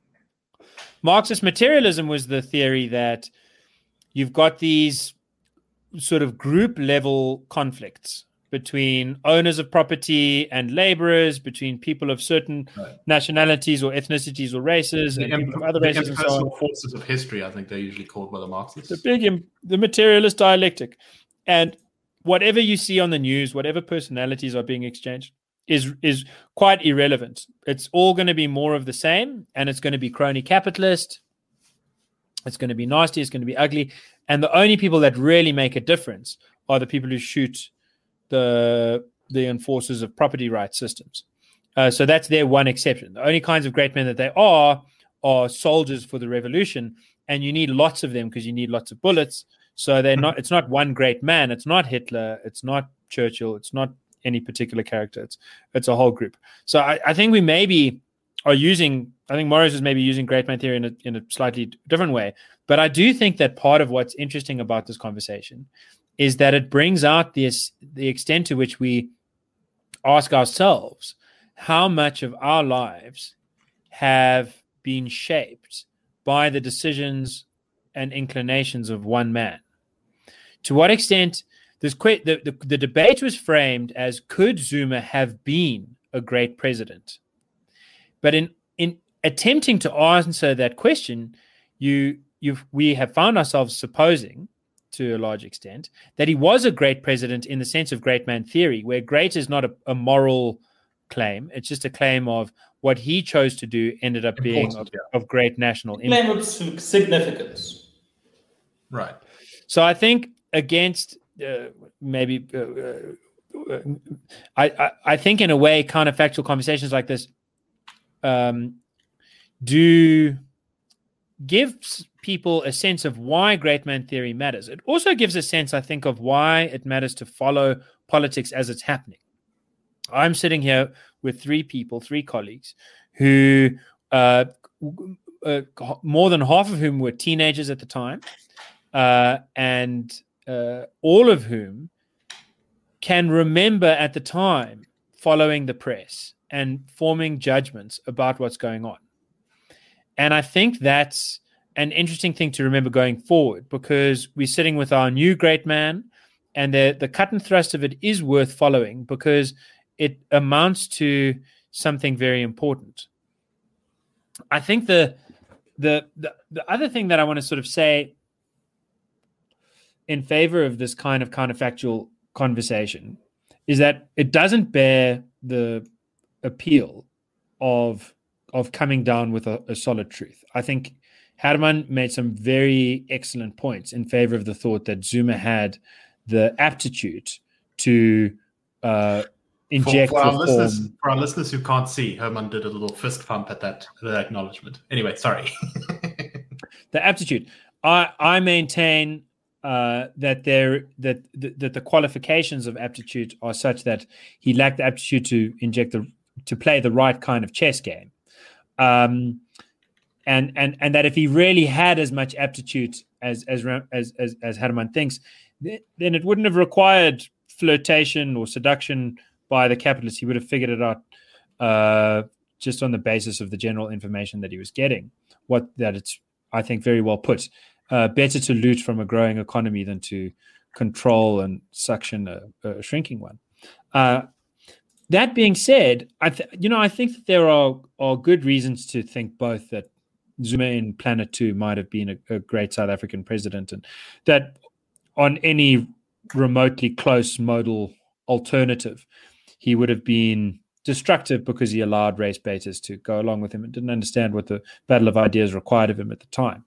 Marxist materialism was the theory that you've got these sort of group level conflicts between owners of property and laborers, between people of certain right. nationalities or ethnicities or races, the and imp- people of other the races and so on. Forces of history, I think they're usually called by the Marxists. The big, the materialist dialectic. And whatever you see on the news, whatever personalities are being exchanged, is is quite irrelevant. It's all going to be more of the same, and it's going to be crony capitalist. It's going to be nasty. It's going to be ugly. And the only people that really make a difference are the people who shoot the the enforcers of property rights systems. Uh, so that's their one exception. The only kinds of great men that they are are soldiers for the revolution, and you need lots of them because you need lots of bullets. So they're not. It's not one great man. It's not Hitler. It's not Churchill. It's not any particular character. It's it's a whole group. So I, I think we maybe are using. I think Morris is maybe using great man theory in a in a slightly different way. But I do think that part of what's interesting about this conversation is that it brings out this the extent to which we ask ourselves how much of our lives have been shaped by the decisions and inclinations of one man. To what extent this que- the, the, the debate was framed as, could Zuma have been a great president? But in, in attempting to answer that question, you you've, we have found ourselves supposing, to a large extent, that he was a great president in the sense of great man theory, where great is not a, a moral claim. It's just a claim of what he chose to do ended up being of, yeah. of great national impact. Claim of significance. Right. So I think against uh, maybe uh, uh, I, I I think in a way counterfactual conversations like this um, do give people a sense of why great man theory matters. It also gives a sense, I think, of why it matters to follow politics as it's happening. I'm sitting here with three people, three colleagues, who uh, uh, more than half of whom were teenagers at the time, uh, and uh, all of whom can remember at the time following the press and forming judgments about what's going on. And I think that's an interesting thing to remember going forward, because we're sitting with our new great man, and the, the cut and thrust of it is worth following because it amounts to something very important. I think the, the the the other thing that I want to sort of say in favor of this kind of counterfactual conversation is that it doesn't bear the appeal of of coming down with a, a solid truth. I think Herman made some very excellent points in favor of the thought that Zuma had the aptitude to uh, inject for, for, our reform. listeners, for our listeners who can't see, Herman did a little fist pump at that, that acknowledgement. Anyway, sorry. The aptitude. I, I maintain uh, that there that, that that the qualifications of aptitude are such that he lacked the aptitude to inject the to play the right kind of chess game. Um, and and and that if he really had as much aptitude as as as as, as Herman thinks, th- then it wouldn't have required flirtation or seduction by the capitalists. He would have figured it out uh, just on the basis of the general information that he was getting. What that it's, I think, very well put. Uh, better to loot from a growing economy than to control and suction a, a shrinking one. Uh, That being said, I th- you know I think that there are are good reasons to think both that Zuma in Planet Two might have been a, a great South African president, and that on any remotely close modal alternative, he would have been destructive because he allowed race baiters to go along with him and didn't understand what the battle of ideas required of him at the time.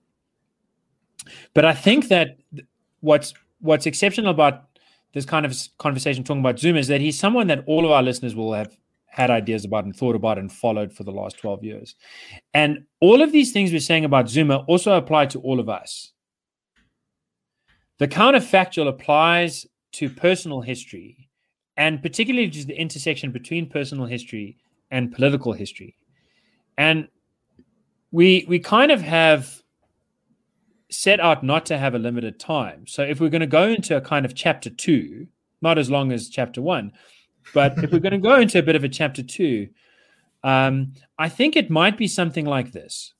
But I think that what's what's exceptional about this kind of conversation talking about Zuma is that he's someone that all of our listeners will have had ideas about and thought about and followed for the last twelve years. And all of these things we're saying about Zuma also apply to all of us. The counterfactual applies to personal history, and particularly to the intersection between personal history and political history. And we we kind of have set out not to have a limited time. So if we're going to go into a kind of chapter two, not as long as chapter one, but if we're going to go into a bit of a chapter two, um, I think it might be something like this.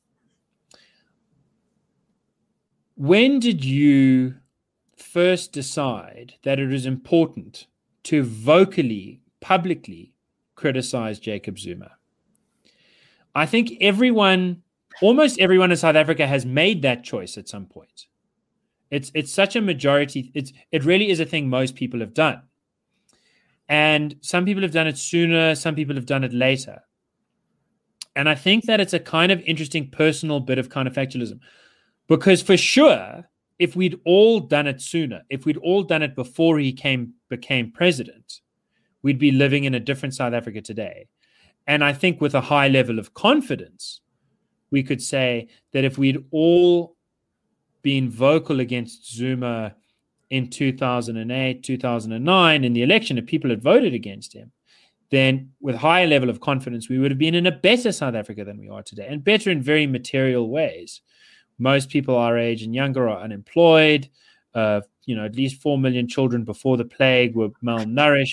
When did you first decide that it was important to vocally, publicly criticize Jacob Zuma? I think everyone Almost everyone in South Africa has made that choice at some point. It's it's such a majority. It's it really is a thing most people have done. And some people have done it sooner. Some people have done it later. And I think that it's a kind of interesting personal bit of counterfactualism. Because for sure, if we'd all done it sooner, if we'd all done it before he came became president, we'd be living in a different South Africa today. And I think with a high level of confidence, we could say that if we'd all been vocal against Zuma in two thousand eight, two thousand nine in the election, if people had voted against him, then with higher level of confidence, we would have been in a better South Africa than we are today, and better in very material ways. Most people our age and younger are unemployed. Uh, you know, at least four million children before the plague were malnourished.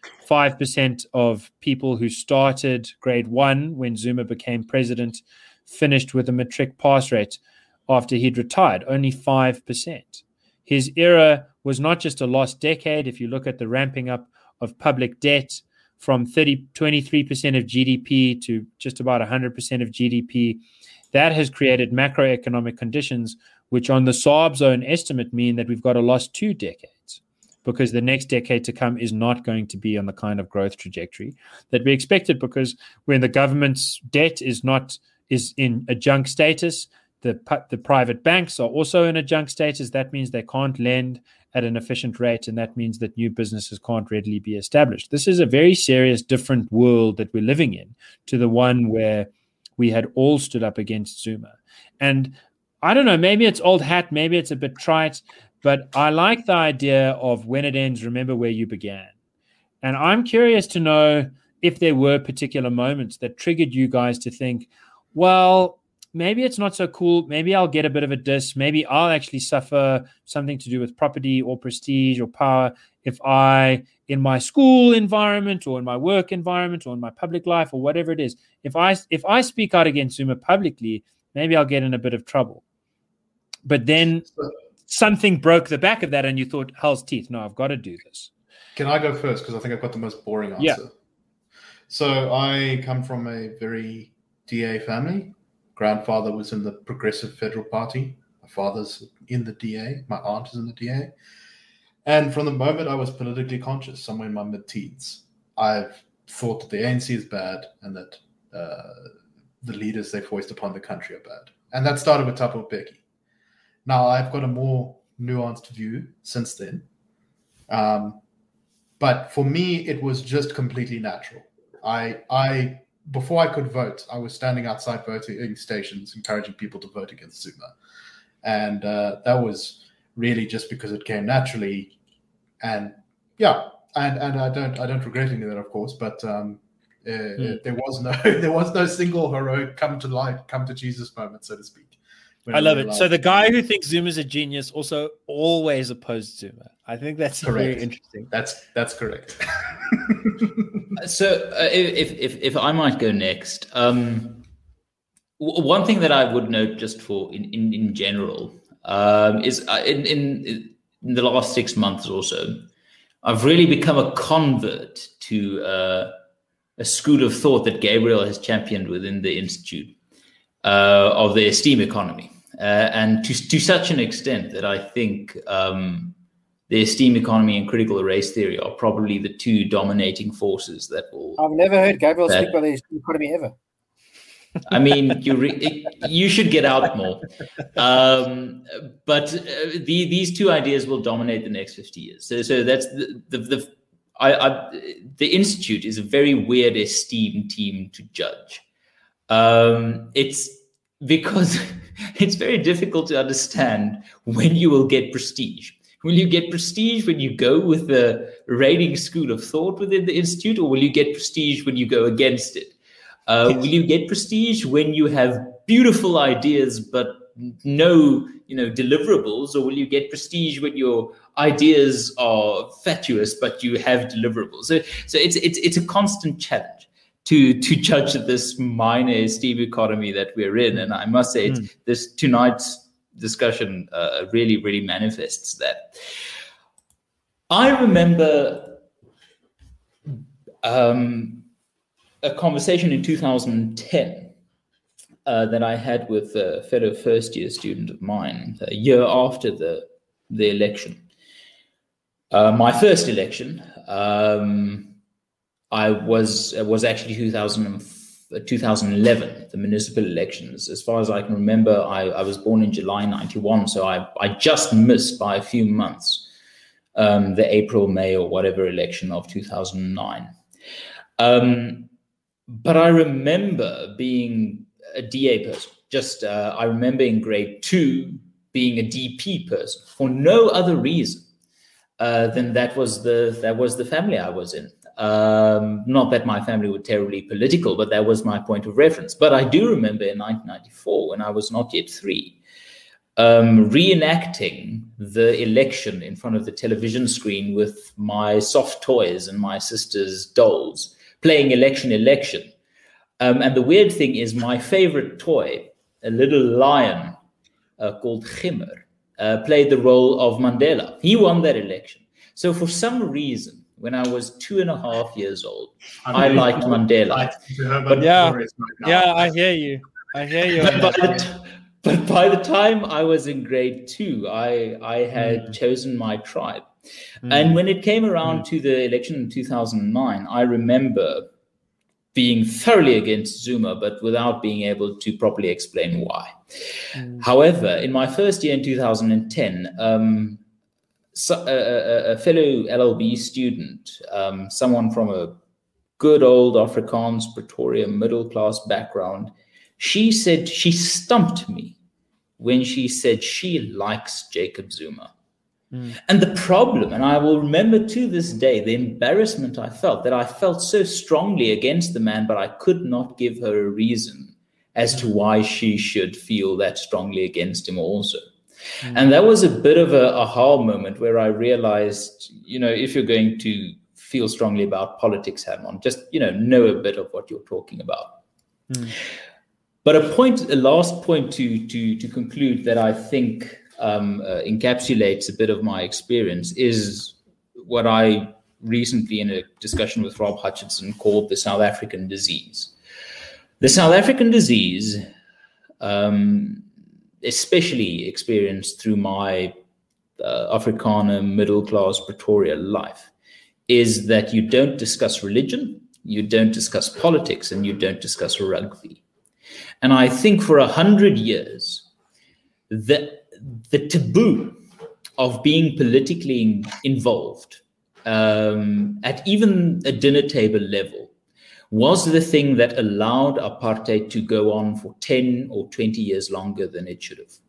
five percent of people who started grade one when Zuma became president finished with a matric pass rate after he'd retired, only five percent. His era was not just a lost decade. If you look at the ramping up of public debt from thirty, twenty-three percent of G D P to just about one hundred percent of G D P, that has created macroeconomic conditions which on the S A R B's own estimate mean that we've got a lost two decades, because the next decade to come is not going to be on the kind of growth trajectory that we expected, because when the government's debt is not is in a junk status, the the private banks are also in a junk status. That means they can't lend at an efficient rate, and that means that new businesses can't readily be established. This is a very serious, different world that we're living in to the one where we had all stood up against Zuma. And I don't know, maybe it's old hat, maybe it's a bit trite, but I like the idea of when it ends, remember where you began. And I'm curious to know if there were particular moments that triggered you guys to think, well, maybe it's not so cool. Maybe I'll get a bit of a diss. Maybe I'll actually suffer something to do with property or prestige or power if I, in my school environment or in my work environment or in my public life or whatever it is, if I if I speak out against Zuma publicly, maybe I'll get in a bit of trouble. But then something broke the back of that and you thought, hell's teeth, no, I've got to do this. Can I go first? Because I think I've got the most boring answer. Yeah. So I come from a very D A family. Grandfather was in the Progressive Federal Party. My father's in the D A. My aunt is in the D A. And from the moment I was politically conscious, somewhere in my mid-teens, I've thought that the A N C is bad and that uh, the leaders they foist upon the country are bad. And that started with Thabo Mbeki. Now, I've got a more nuanced view since then. Um, but for me, it was just completely natural. I, I, before I could vote, I was standing outside voting stations encouraging people to vote against Zuma. And uh, that was really just because it came naturally. And yeah, and, and I don't I don't regret any of that, of course, but um, uh, mm. there was no there was no single heroic come to light, come to Jesus moment, so to speak. I love it. So the guy who thinks Zuma's a genius also always opposed Zuma. I think that's correct. Very interesting. That's that's correct. So uh, if, if if I might go next, um, w- one thing that I would note just for in in, in general um, is uh, in, in in the last six months or so, I've really become a convert to uh, a school of thought that Gabriel has championed within the Institute uh, of the esteem economy. Uh, and to to such an extent that I think um, the esteem economy and critical race theory are probably the two dominating forces that will... I've never heard Gabriel that, speak about the esteem economy ever. I mean, you re- you should get out more. Um, but uh, the, these two ideas will dominate the next fifty years. So so that's the... the, the I, I, the Institute is a very weird esteem team to judge. Um, it's because... It's very difficult to understand when you will get prestige. Will you get prestige when you go with the reigning school of thought within the Institute, or will you get prestige when you go against it? Uh, yes. Will you get prestige when you have beautiful ideas but no, you know, deliverables, or will you get prestige when your ideas are fatuous but you have deliverables? So, so it's it's it's a constant challenge to to judge this minor esteem economy that we're in. And I must say, mm. it's, this tonight's discussion uh, really, really manifests that. I remember um, a conversation in two thousand ten uh, that I had with a fellow first-year student of mine, a year after the, the election. Uh, my first election, um, I was uh, was actually two thousand, two thousand eleven, the municipal elections. As far as I can remember, I, I was born in July ninety-one, so I, I just missed by a few months um, the April, May, or whatever election of two thousand nine. Um, but I remember being a D A person. Just uh, I remember in grade two being a D P person for no other reason uh, than that was the that was the family I was in. Um, not that my family were terribly political, but that was my point of reference. But I do remember in nineteen ninety-four, when I was not yet three, um, reenacting the election in front of the television screen with my soft toys and my sister's dolls, playing election, election. Um, and the weird thing is my favorite toy, a little lion uh, called Gimmer, uh, played the role of Mandela. He won that election. So for some reason, when I was two and a half years old, I, I liked Mandela. But yeah, yeah, I hear you. I hear you. But by, the t- but by the time I was in grade two, I, I had mm. chosen my tribe. Mm. And when it came around mm. to the election in two thousand nine, I remember being thoroughly against Zuma, but without being able to properly explain why. Mm. However, in my first year in two thousand ten, um, so, a, a, a fellow L L B student, um, someone from a good old Afrikaans, Pretoria, middle-class background, she said, she stumped me when she said she likes Jacob Zuma. Mm. And the problem, and I will remember to this day, the embarrassment I felt, that I felt so strongly against the man, but I could not give her a reason as to why she should feel that strongly against him also. Mm. And that was a bit of a aha moment where I realized, you know, if you're going to feel strongly about politics, Herman, just, you know, know a bit of what you're talking about. Mm. But a point, a last point to to to conclude that I think um, uh, encapsulates a bit of my experience is what I recently, in a discussion with Rob Hutchinson, called the South African disease. The South African disease, um, especially experienced through my uh, Afrikaner middle-class Pretoria life, is that you don't discuss religion, you don't discuss politics, and you don't discuss rugby. And I think for a hundred years, the, the taboo of being politically involved um, at even a dinner table level was the thing that allowed apartheid to go on for ten or twenty years longer than it should have.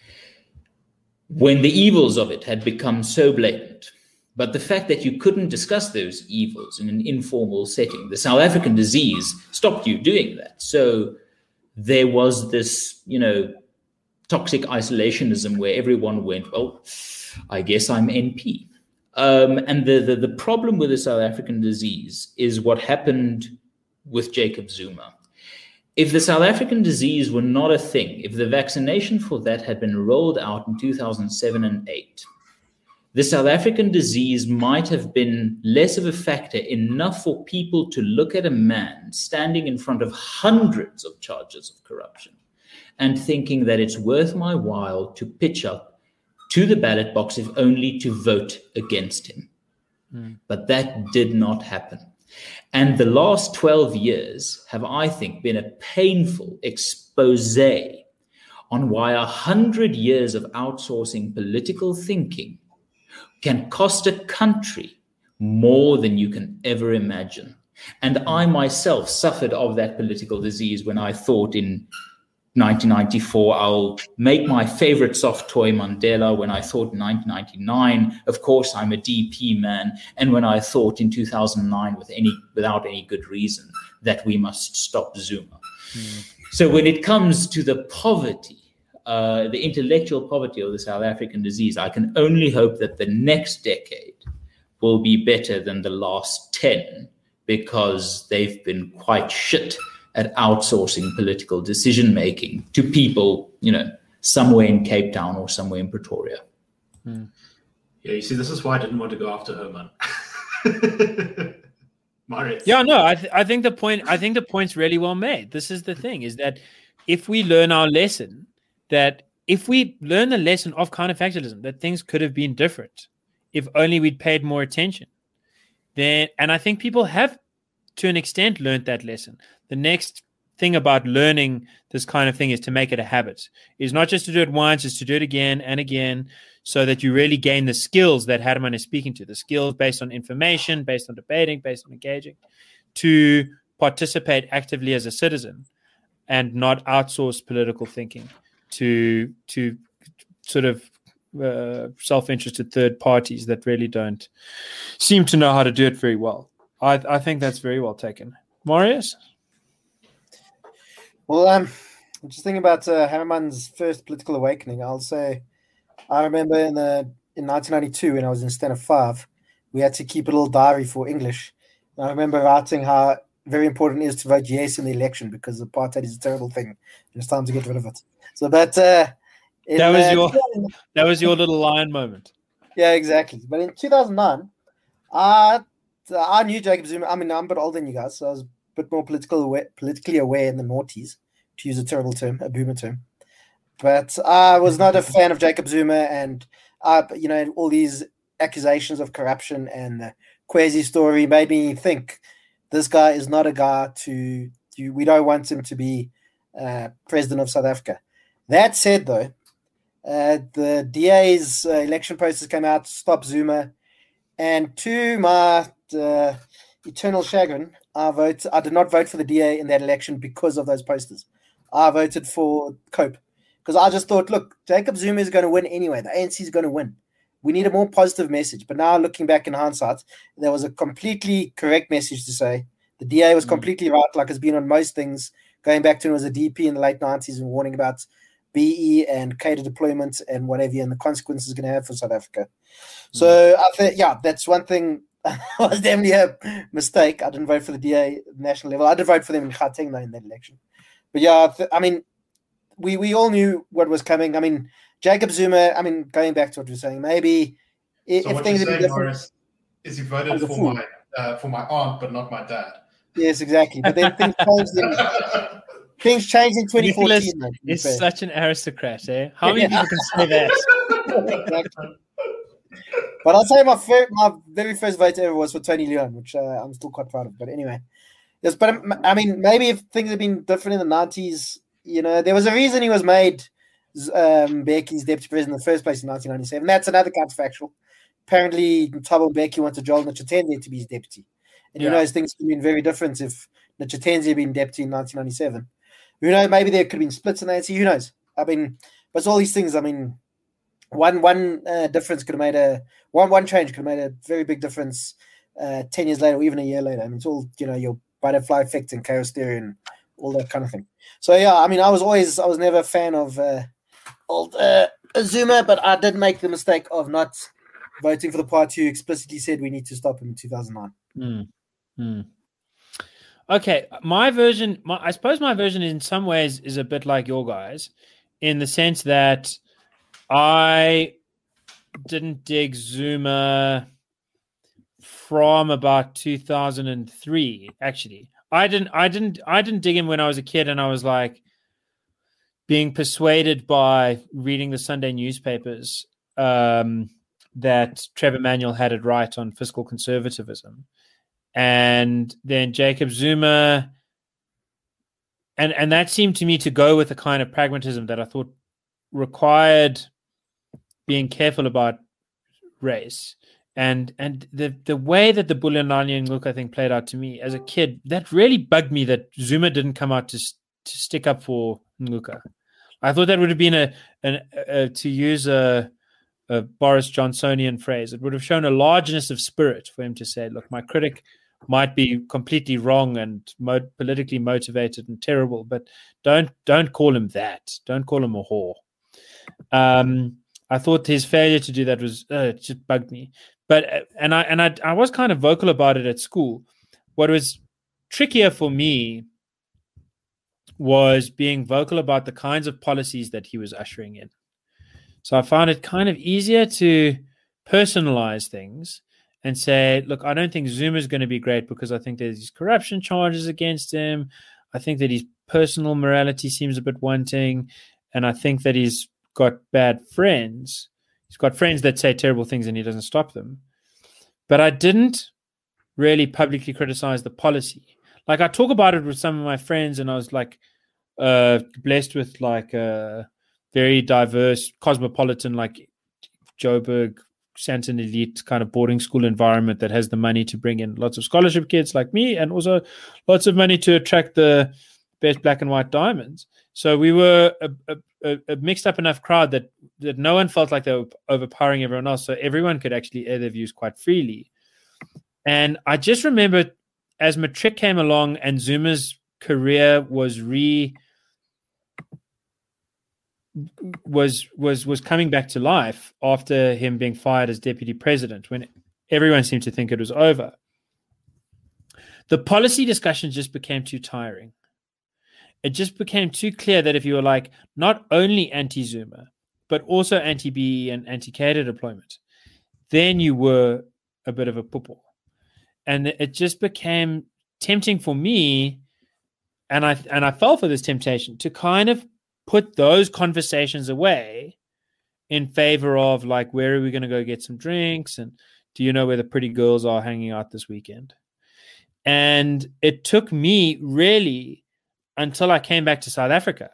When the evils of it had become so blatant, but the fact that you couldn't discuss those evils in an informal setting, the South African disease stopped you doing that. So there was this, you know, toxic isolationism where everyone went, well, I guess I'm N P. Um, and the, the, the problem with the South African disease is what happened with Jacob Zuma. If the South African disease were not a thing, if the vaccination for that had been rolled out in two thousand seven and eight, the South African disease might have been less of a factor, enough for people to look at a man standing in front of hundreds of charges of corruption and thinking that it's worth my while to pitch up to the ballot box if only to vote against him. Mm. But that did not happen. And the last twelve years have, I think, been a painful expose on why a hundred years of outsourcing political thinking can cost a country more than you can ever imagine. And I myself suffered of that political disease when I thought in nineteen ninety-four, I'll make my favorite soft toy Mandela. When I thought in nineteen ninety-nine, of course, I'm a D P man. And when I thought in two thousand nine, with any, without any good reason, that we must stop Zuma. Mm. So when it comes to the poverty, Uh, the intellectual poverty of the South African disease, I can only hope that the next decade will be better than the last ten, because they've been quite shit at outsourcing political decision-making to people, you know, somewhere in Cape Town or somewhere in Pretoria. Hmm. Yeah, you see, this is why I didn't want to go after her, man. Marit. Yeah, no, I, th- I think the point, I think the point's really well made. This is the thing, is that if we learn our lesson, that if we learn the lesson of counterfactualism, that things could have been different if only we'd paid more attention, then, and I think people have, to an extent, learned that lesson. The next thing about learning this kind of thing is to make it a habit. Is not just to do it once, is to do it again and again, so that you really gain the skills that Herman is speaking to, the skills based on information, based on debating, based on engaging, to participate actively as a citizen and not outsource political thinking to to sort of uh, self-interested third parties that really don't seem to know how to do it very well. I, I think that's very well taken. Marius? Well, um, Just thinking about uh, Herman's first political awakening. I'll say, I remember in the in nineteen ninety-two when I was in Standard Five, we had to keep a little diary for English. And I remember writing how very important it is to vote yes in the election because apartheid is a terrible thing and it's time to get rid of it. So, but uh, in, that was uh, your that was your little lion moment. Yeah, exactly. But in two thousand nine, I I knew Jacob Zuma. I mean, I'm a bit older than you guys, so I was a bit more political aware, politically aware in the noughties, to use a terrible term, a boomer term. But I was not a fan of Jacob Zuma, and uh, you know, all these accusations of corruption and the Kwesi story made me think this guy is not a guy to. to we don't want him to be uh, president of South Africa. That said, though, uh, the D A's uh, election posters came out to stop Zuma, and to my uh, eternal chagrin, I vote. I did not vote for the D A in that election because of those posters. I voted for Cope because I just thought, look, Jacob Zuma is going to win anyway. The A N C is going to win. We need a more positive message. But now, looking back in hindsight, there was a completely correct message to say. The D A was completely right, like it's been on most things, going back to when it was a D P in the late nineties and warning about B E and cater deployment and whatever, and the consequences it's going to have for South Africa. So, mm. I think, yeah, that's one thing. was definitely a mistake. I didn't vote for the D A at the national level. I did vote for them in Gauteng in that election. But yeah, I mean, we, we all knew what was coming. I mean, Jacob Zuma, I mean, going back to what we were saying, maybe if, so if what things you're saying, different, Morris, is you voted for fool. my uh, for my aunt, but not my dad. Yes, exactly. But then things changed in, things changed in twenty fourteen. It's such an aristocrat, eh? How many people can say that? Exactly. But I'll say my first, my very first vote ever was for Tony Leon, which uh, I'm still quite proud of. But anyway, yes. But I mean, maybe if things had been different in the nineties, you know, there was a reason he was made um, Mbeki's deputy president in the first place in nineteen ninety-seven. That's another counterfactual. Apparently, Thabo Mbeki wanted Joel Nchathenze to be his deputy, and yeah. who knows, things could have been very different if Nchathenze had been deputy in nineteen ninety-seven. Who knows? Maybe there could have been splits in the A N C. Who knows? I mean, but it's all these things. I mean. One one uh, difference could have made a one one change could have made a very big difference uh, ten years later or even a year later. I mean, it's all, you know, your butterfly effect and chaos theory and all that kind of thing. So yeah, I mean, I was always I was never a fan of uh, old uh, Zuma, but I did make the mistake of not voting for the party who explicitly said we need to stop him in two thousand nine. Mm. Mm. Okay, my version, my, I suppose my version in some ways is a bit like your guys, in the sense that I didn't dig Zuma from about two thousand three. Actually, I didn't. I didn't. I didn't dig him when I was a kid, and I was like being persuaded by reading the Sunday newspapers um, that Trevor Manuel had it right on fiscal conservatism, and then Jacob Zuma, and and that seemed to me to go with the kind of pragmatism that I thought required being careful about race. And and the, the way that the Bulelani Ngcuka thing played out to me as a kid, that really bugged me that Zuma didn't come out to to stick up for Ngcuka. I thought that would have been a, an, a to use a, a Boris Johnsonian phrase, it would have shown a largeness of spirit for him to say, look, my critic might be completely wrong and mo- politically motivated and terrible, but don't don't call him that. Don't call him a whore. Um, I thought his failure to do that was uh, it just bugged me. But and I and I I was kind of vocal about it at school. What was trickier for me was being vocal about the kinds of policies that he was ushering in. So I found it kind of easier to personalize things and say, look, I don't think Zuma is going to be great because I think there's these corruption charges against him. I think that his personal morality seems a bit wanting, and I think that he's got bad friends. He's got friends that say terrible things and he doesn't stop them. But I didn't really publicly criticize the policy. Like, I talk about it with some of my friends, and I was like uh, blessed with like a very diverse cosmopolitan, like Joburg, Sandton elite kind of boarding school environment that has the money to bring in lots of scholarship kids like me, and also lots of money to attract the best black and white diamonds. So we were a, a, a mixed up enough crowd that, that no one felt like they were overpowering everyone else. So everyone could actually air their views quite freely. And I just remember as Matric came along and Zuma's career was re was was was coming back to life after him being fired as deputy president, when everyone seemed to think it was over. The policy discussions just became too tiring. It just became too clear that if you were like not only anti-Zuma, but also anti-B E and anti-Cater deployment, then you were a bit of a poople. And it just became tempting for me, and I and I fell for this temptation to kind of put those conversations away in favor of like, where are we going to go get some drinks? And do you know where the pretty girls are hanging out this weekend? And it took me really until I came back to South Africa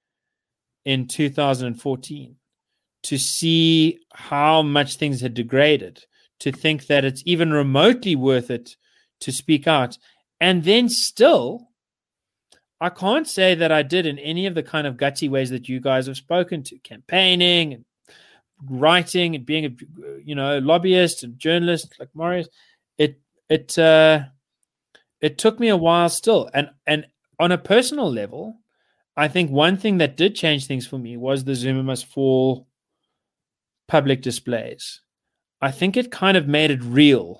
in two thousand fourteen to see how much things had degraded, to think that it's even remotely worth it to speak out. And then still, I can't say that I did in any of the kind of gutsy ways that you guys have spoken to, campaigning and writing and being a, you know, lobbyist and journalist like Marius. It it uh, it took me a while still. And and on a personal level, I think one thing that did change things for me was the Zuma Must Fall public displays. I think it kind of made it real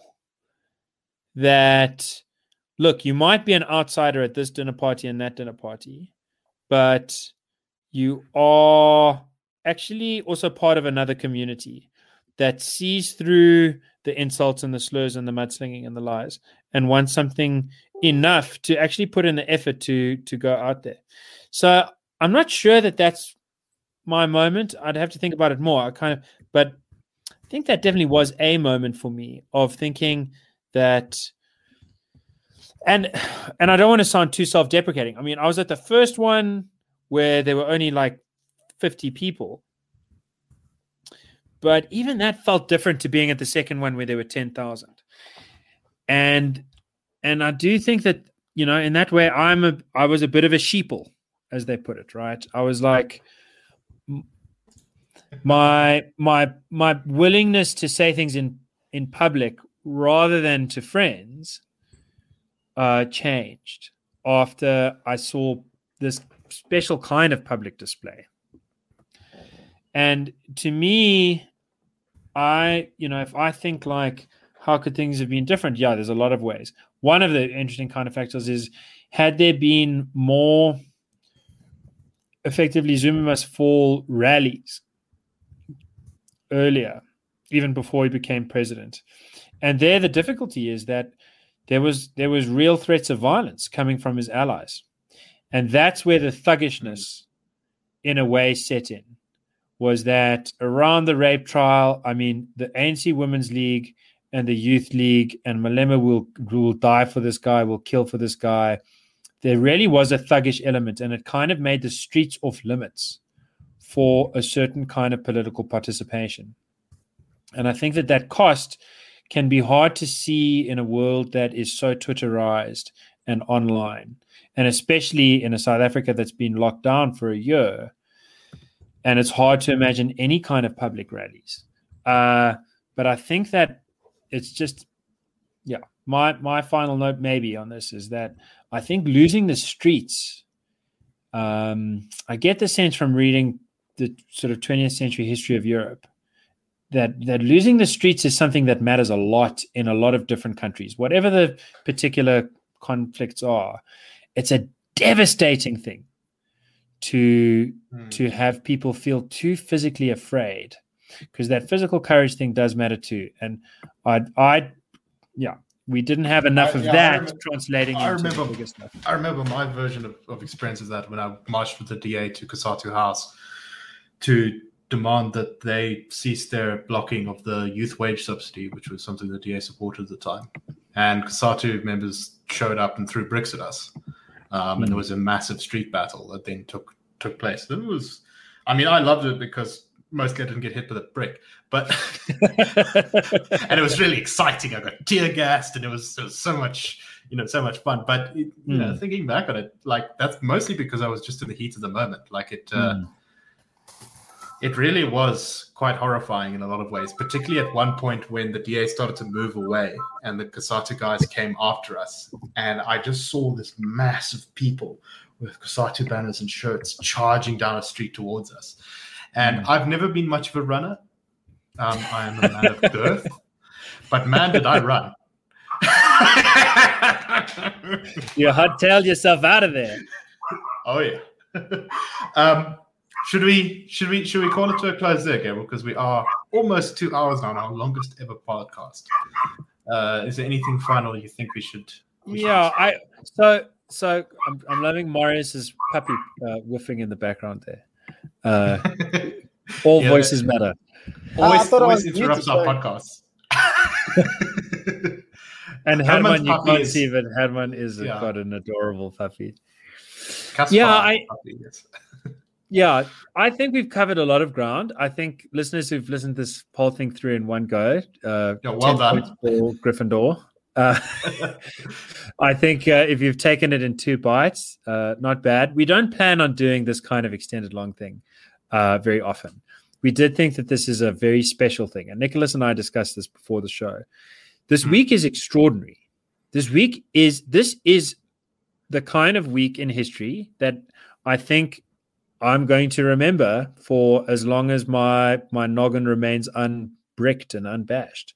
that, look, you might be an outsider at this dinner party and that dinner party, but you are actually also part of another community that sees through the insults and the slurs and the mudslinging and the lies and wants something enough to actually put in the effort to to go out there. So I'm not sure that that's my moment. I'd have to think about it more. I kind of, but I think that definitely was a moment for me of thinking that, and and I don't want to sound too self-deprecating. I mean, I was at the first one where there were only like fifty people, but even that felt different to being at the second one where there were ten thousand. And and I do think that, you know, in that way, I'm a I was a bit of a sheeple, as they put it, right? I was like, my my my willingness to say things in in public rather than to friends uh, changed after I saw this special kind of public display. And to me, I, you know, if I think like, how could things have been different? Yeah, there's a lot of ways. One of the interesting kind of factors is, had there been more effectively Zuma Must Fall rallies earlier, even before he became president. And there the difficulty is that there was there was real threats of violence coming from his allies. And that's where the thuggishness in a way set in, was that around the rape trial, I mean, the A N C Women's League and the Youth League and Malema will, will die for this guy, will kill for this guy. There really was a thuggish element, and it kind of made the streets off limits for a certain kind of political participation. And I think that that cost can be hard to see in a world that is so Twitterized and online, and especially in a South Africa that's been locked down for a year. And it's hard to imagine any kind of public rallies. Uh, but I think that it's just, yeah, my, my final note maybe on this is that I think losing the streets, um, I get the sense from reading the sort of twentieth century history of Europe that, that losing the streets is something that matters a lot in a lot of different countries. Whatever the particular conflicts are, it's a devastating thing to mm. to have people feel too physically afraid, because that physical courage thing does matter too. And I, I, yeah, we didn't have enough I, of yeah, that remember, translating I into remember, the bigger stuff. I remember my version of, of experience of that when I marched with the D A to Cosatu House to demand that they cease their blocking of the youth wage subsidy, which was something the D A supported at the time. And Cosatu members showed up and threw bricks at us. Um, mm. And there was a massive street battle that then took took place. It was, I mean, I loved it because mostly I didn't get hit with a brick, but and it was really exciting. I got tear gassed, and it was, it was so much, you know, so much fun. But it, you mm. know, thinking back on it, like that's mostly because I was just in the heat of the moment. Like it, uh, mm. it really was quite horrifying in a lot of ways, particularly at one point when the D A started to move away and the Cosatu guys came after us. And I just saw this mass of people with Cosatu banners and shirts charging down a street towards us. And mm. I've never been much of a runner. Um, I am a man of girth, but man, did I run. You hot-tailed yourself out of there. Oh, yeah. um, should we should we should we call it to a close there, Gabriel? Because we are almost two hours now on our longest ever podcast. Uh, is there anything final you think we should? We yeah, should I so so I'm I'm loving Marius's puppy uh, woofing in the background there. Uh, all yeah, voices matter. Always, uh, always interrupts our podcasts. And Herman, you can't is, see, but Herman is yeah. got an adorable puppy. Kaspar yeah, I. Puppy, yes. Yeah, I think we've covered a lot of ground. I think listeners who've listened to this whole thing through in one go, uh, yeah, well done, for Gryffindor. Uh, I think uh, if you've taken it in two bites, uh, not bad. We don't plan on doing this kind of extended long thing uh, very often. We did think that this is a very special thing, and Nicholas and I discussed this before the show. This week is extraordinary. This week is this is the kind of week in history that I think I'm going to remember for as long as my my noggin remains unbricked and unbashed.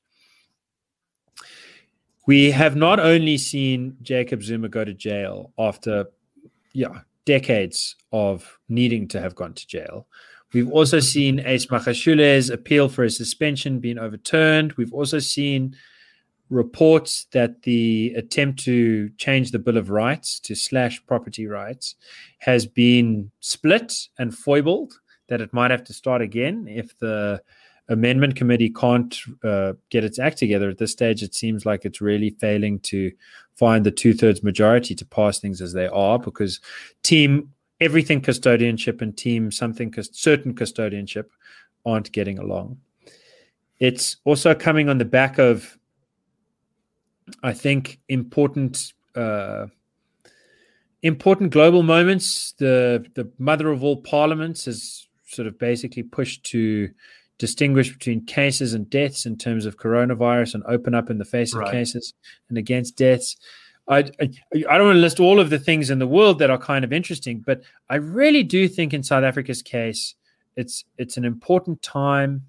We have not only seen Jacob Zuma go to jail after yeah, decades of needing to have gone to jail. We've also seen Ace Magashule's appeal for his suspension being overturned. We've also seen reports that the attempt to change the Bill of Rights to slash property rights has been split and foibled, that it might have to start again if the amendment committee can't uh, get its act together. At this stage, it seems like it's really failing to find the two-thirds majority to pass things as they are, because team everything custodianship and team something certain custodianship aren't getting along. It's also coming on the back of, I think, important uh, important global moments. The the mother of all parliaments has sort of basically pushed to distinguish between cases and deaths in terms of coronavirus and open up in the face of right. cases and against deaths. I, I I don't want to list all of the things in the world that are kind of interesting, but I really do think in South Africa's case, it's it's an important time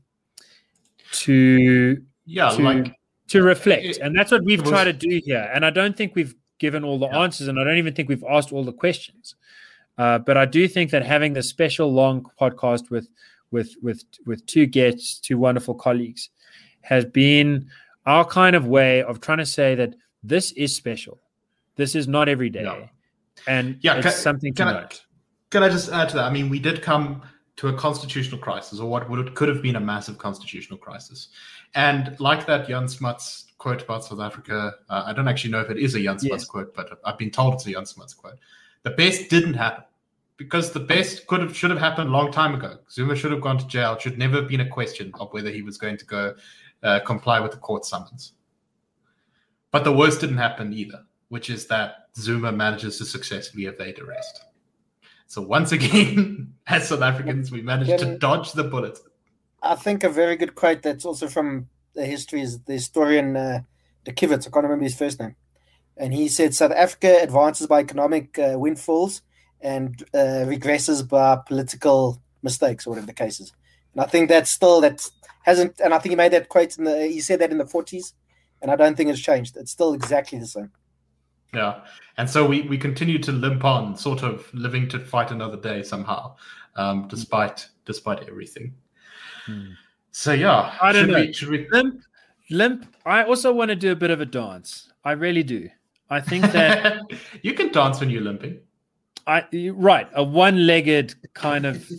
to yeah to, like. To reflect. And that's what we've tried to do here. And I don't think we've given all the yeah. answers, and I don't even think we've asked all the questions. Uh, but I do think that having this special long podcast with with with with two guests, two wonderful colleagues, has been our kind of way of trying to say that this is special. This is not every day. Yeah. And yeah, it's can, something to can note. I, can I just add to that? I mean, we did come to a constitutional crisis, or what would could have been a massive constitutional crisis. And like that Jan Smuts quote about South Africa, uh, I don't actually know if it is a Jan Smuts yes. quote, but I've been told it's a Jan Smuts quote. The best didn't happen, because the best could have should have happened a long time ago. Zuma should have gone to jail. It should never have been a question of whether he was going to go uh, comply with the court summons. But the worst didn't happen either, which is that Zuma manages to successfully evade arrest. So once again, as South Africans, we managed Can, to dodge the bullet. I think a very good quote that's also from the history is the historian uh, de Kivitz. I can't remember his first name. And he said, South Africa advances by economic uh, windfalls and uh, regresses by political mistakes, or whatever the case is. And I think that's still, that hasn't, and I think he made that quote in the, he said that in the forties, and I don't think it's changed. It's still exactly the same. Yeah. And so we, we continue to limp on, sort of living to fight another day somehow, um, despite despite everything. Hmm. So, yeah. I don't should know. We, should we... Limp, limp. I also want to do a bit of a dance. I really do. I think that... You can dance when you're limping. I Right. A one-legged kind of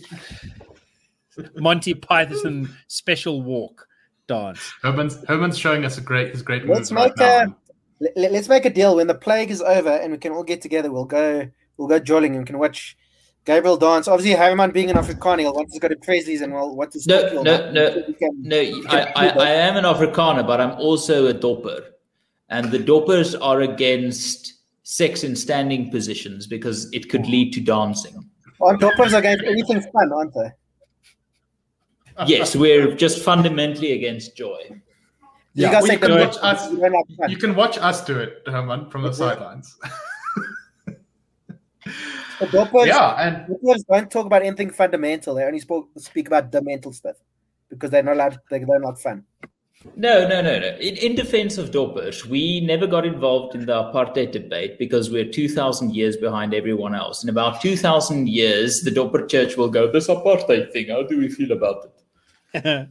Monty Python special walk dance. Herman's, Herman's showing us a great his great Let's moves make right a... now. Let's make a deal. When the plague is over and we can all get together, we'll go we'll go jolling and we can watch Gabriel dance. Obviously, Herman being an Afrikaner, he'll want to go to Presley's and we'll watch the No, no, no, no. I, I, I am an Afrikaner, but I'm also a dopper. And the doppers are against sex in standing positions because it could lead to dancing. Oh, doppers are against anything fun, aren't they? Yes, we're just fundamentally against joy. Yeah, you, guys well, you, can watch us, you you can watch us do it, Herman, from the sidelines. The Doppers, Yeah, and Doppers don't talk about anything fundamental. They only spoke, speak about the mental stuff because they're not allowed. They're, they're not fun. No, no, no, no. In, in defense of Doppers, we never got involved in the apartheid debate because we're two thousand years behind everyone else. In about two thousand years, the Dopper Church will go, this apartheid thing, how do we feel about it?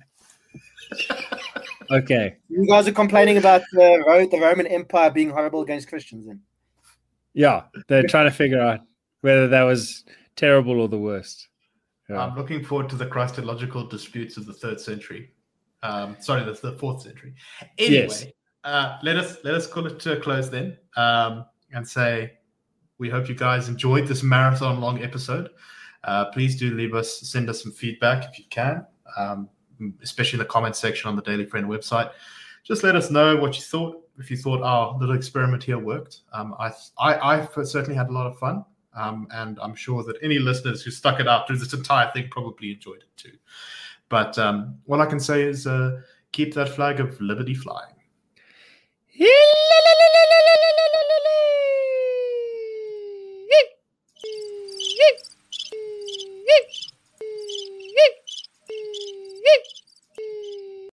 Okay. You guys are complaining about the, Ro- the Roman Empire being horrible against Christians. Then. Yeah, they're trying to figure out whether that was terrible or the worst. Yeah. I'm looking forward to the Christological disputes of the third century. Um, sorry, that's the fourth century. Anyway, Yes. uh, let us let us call it to a close then, um, and say we hope you guys enjoyed this marathon long episode. Uh, please do leave us, send us some feedback if you can, um, especially in the comment section on the Daily Friend website. Just let us know what you thought. If you thought our little experiment here worked, um, I, I I certainly had a lot of fun, um, and I'm sure that any listeners who stuck it out through this entire thing probably enjoyed it too. But um, what I can say is uh, keep that flag of liberty flying.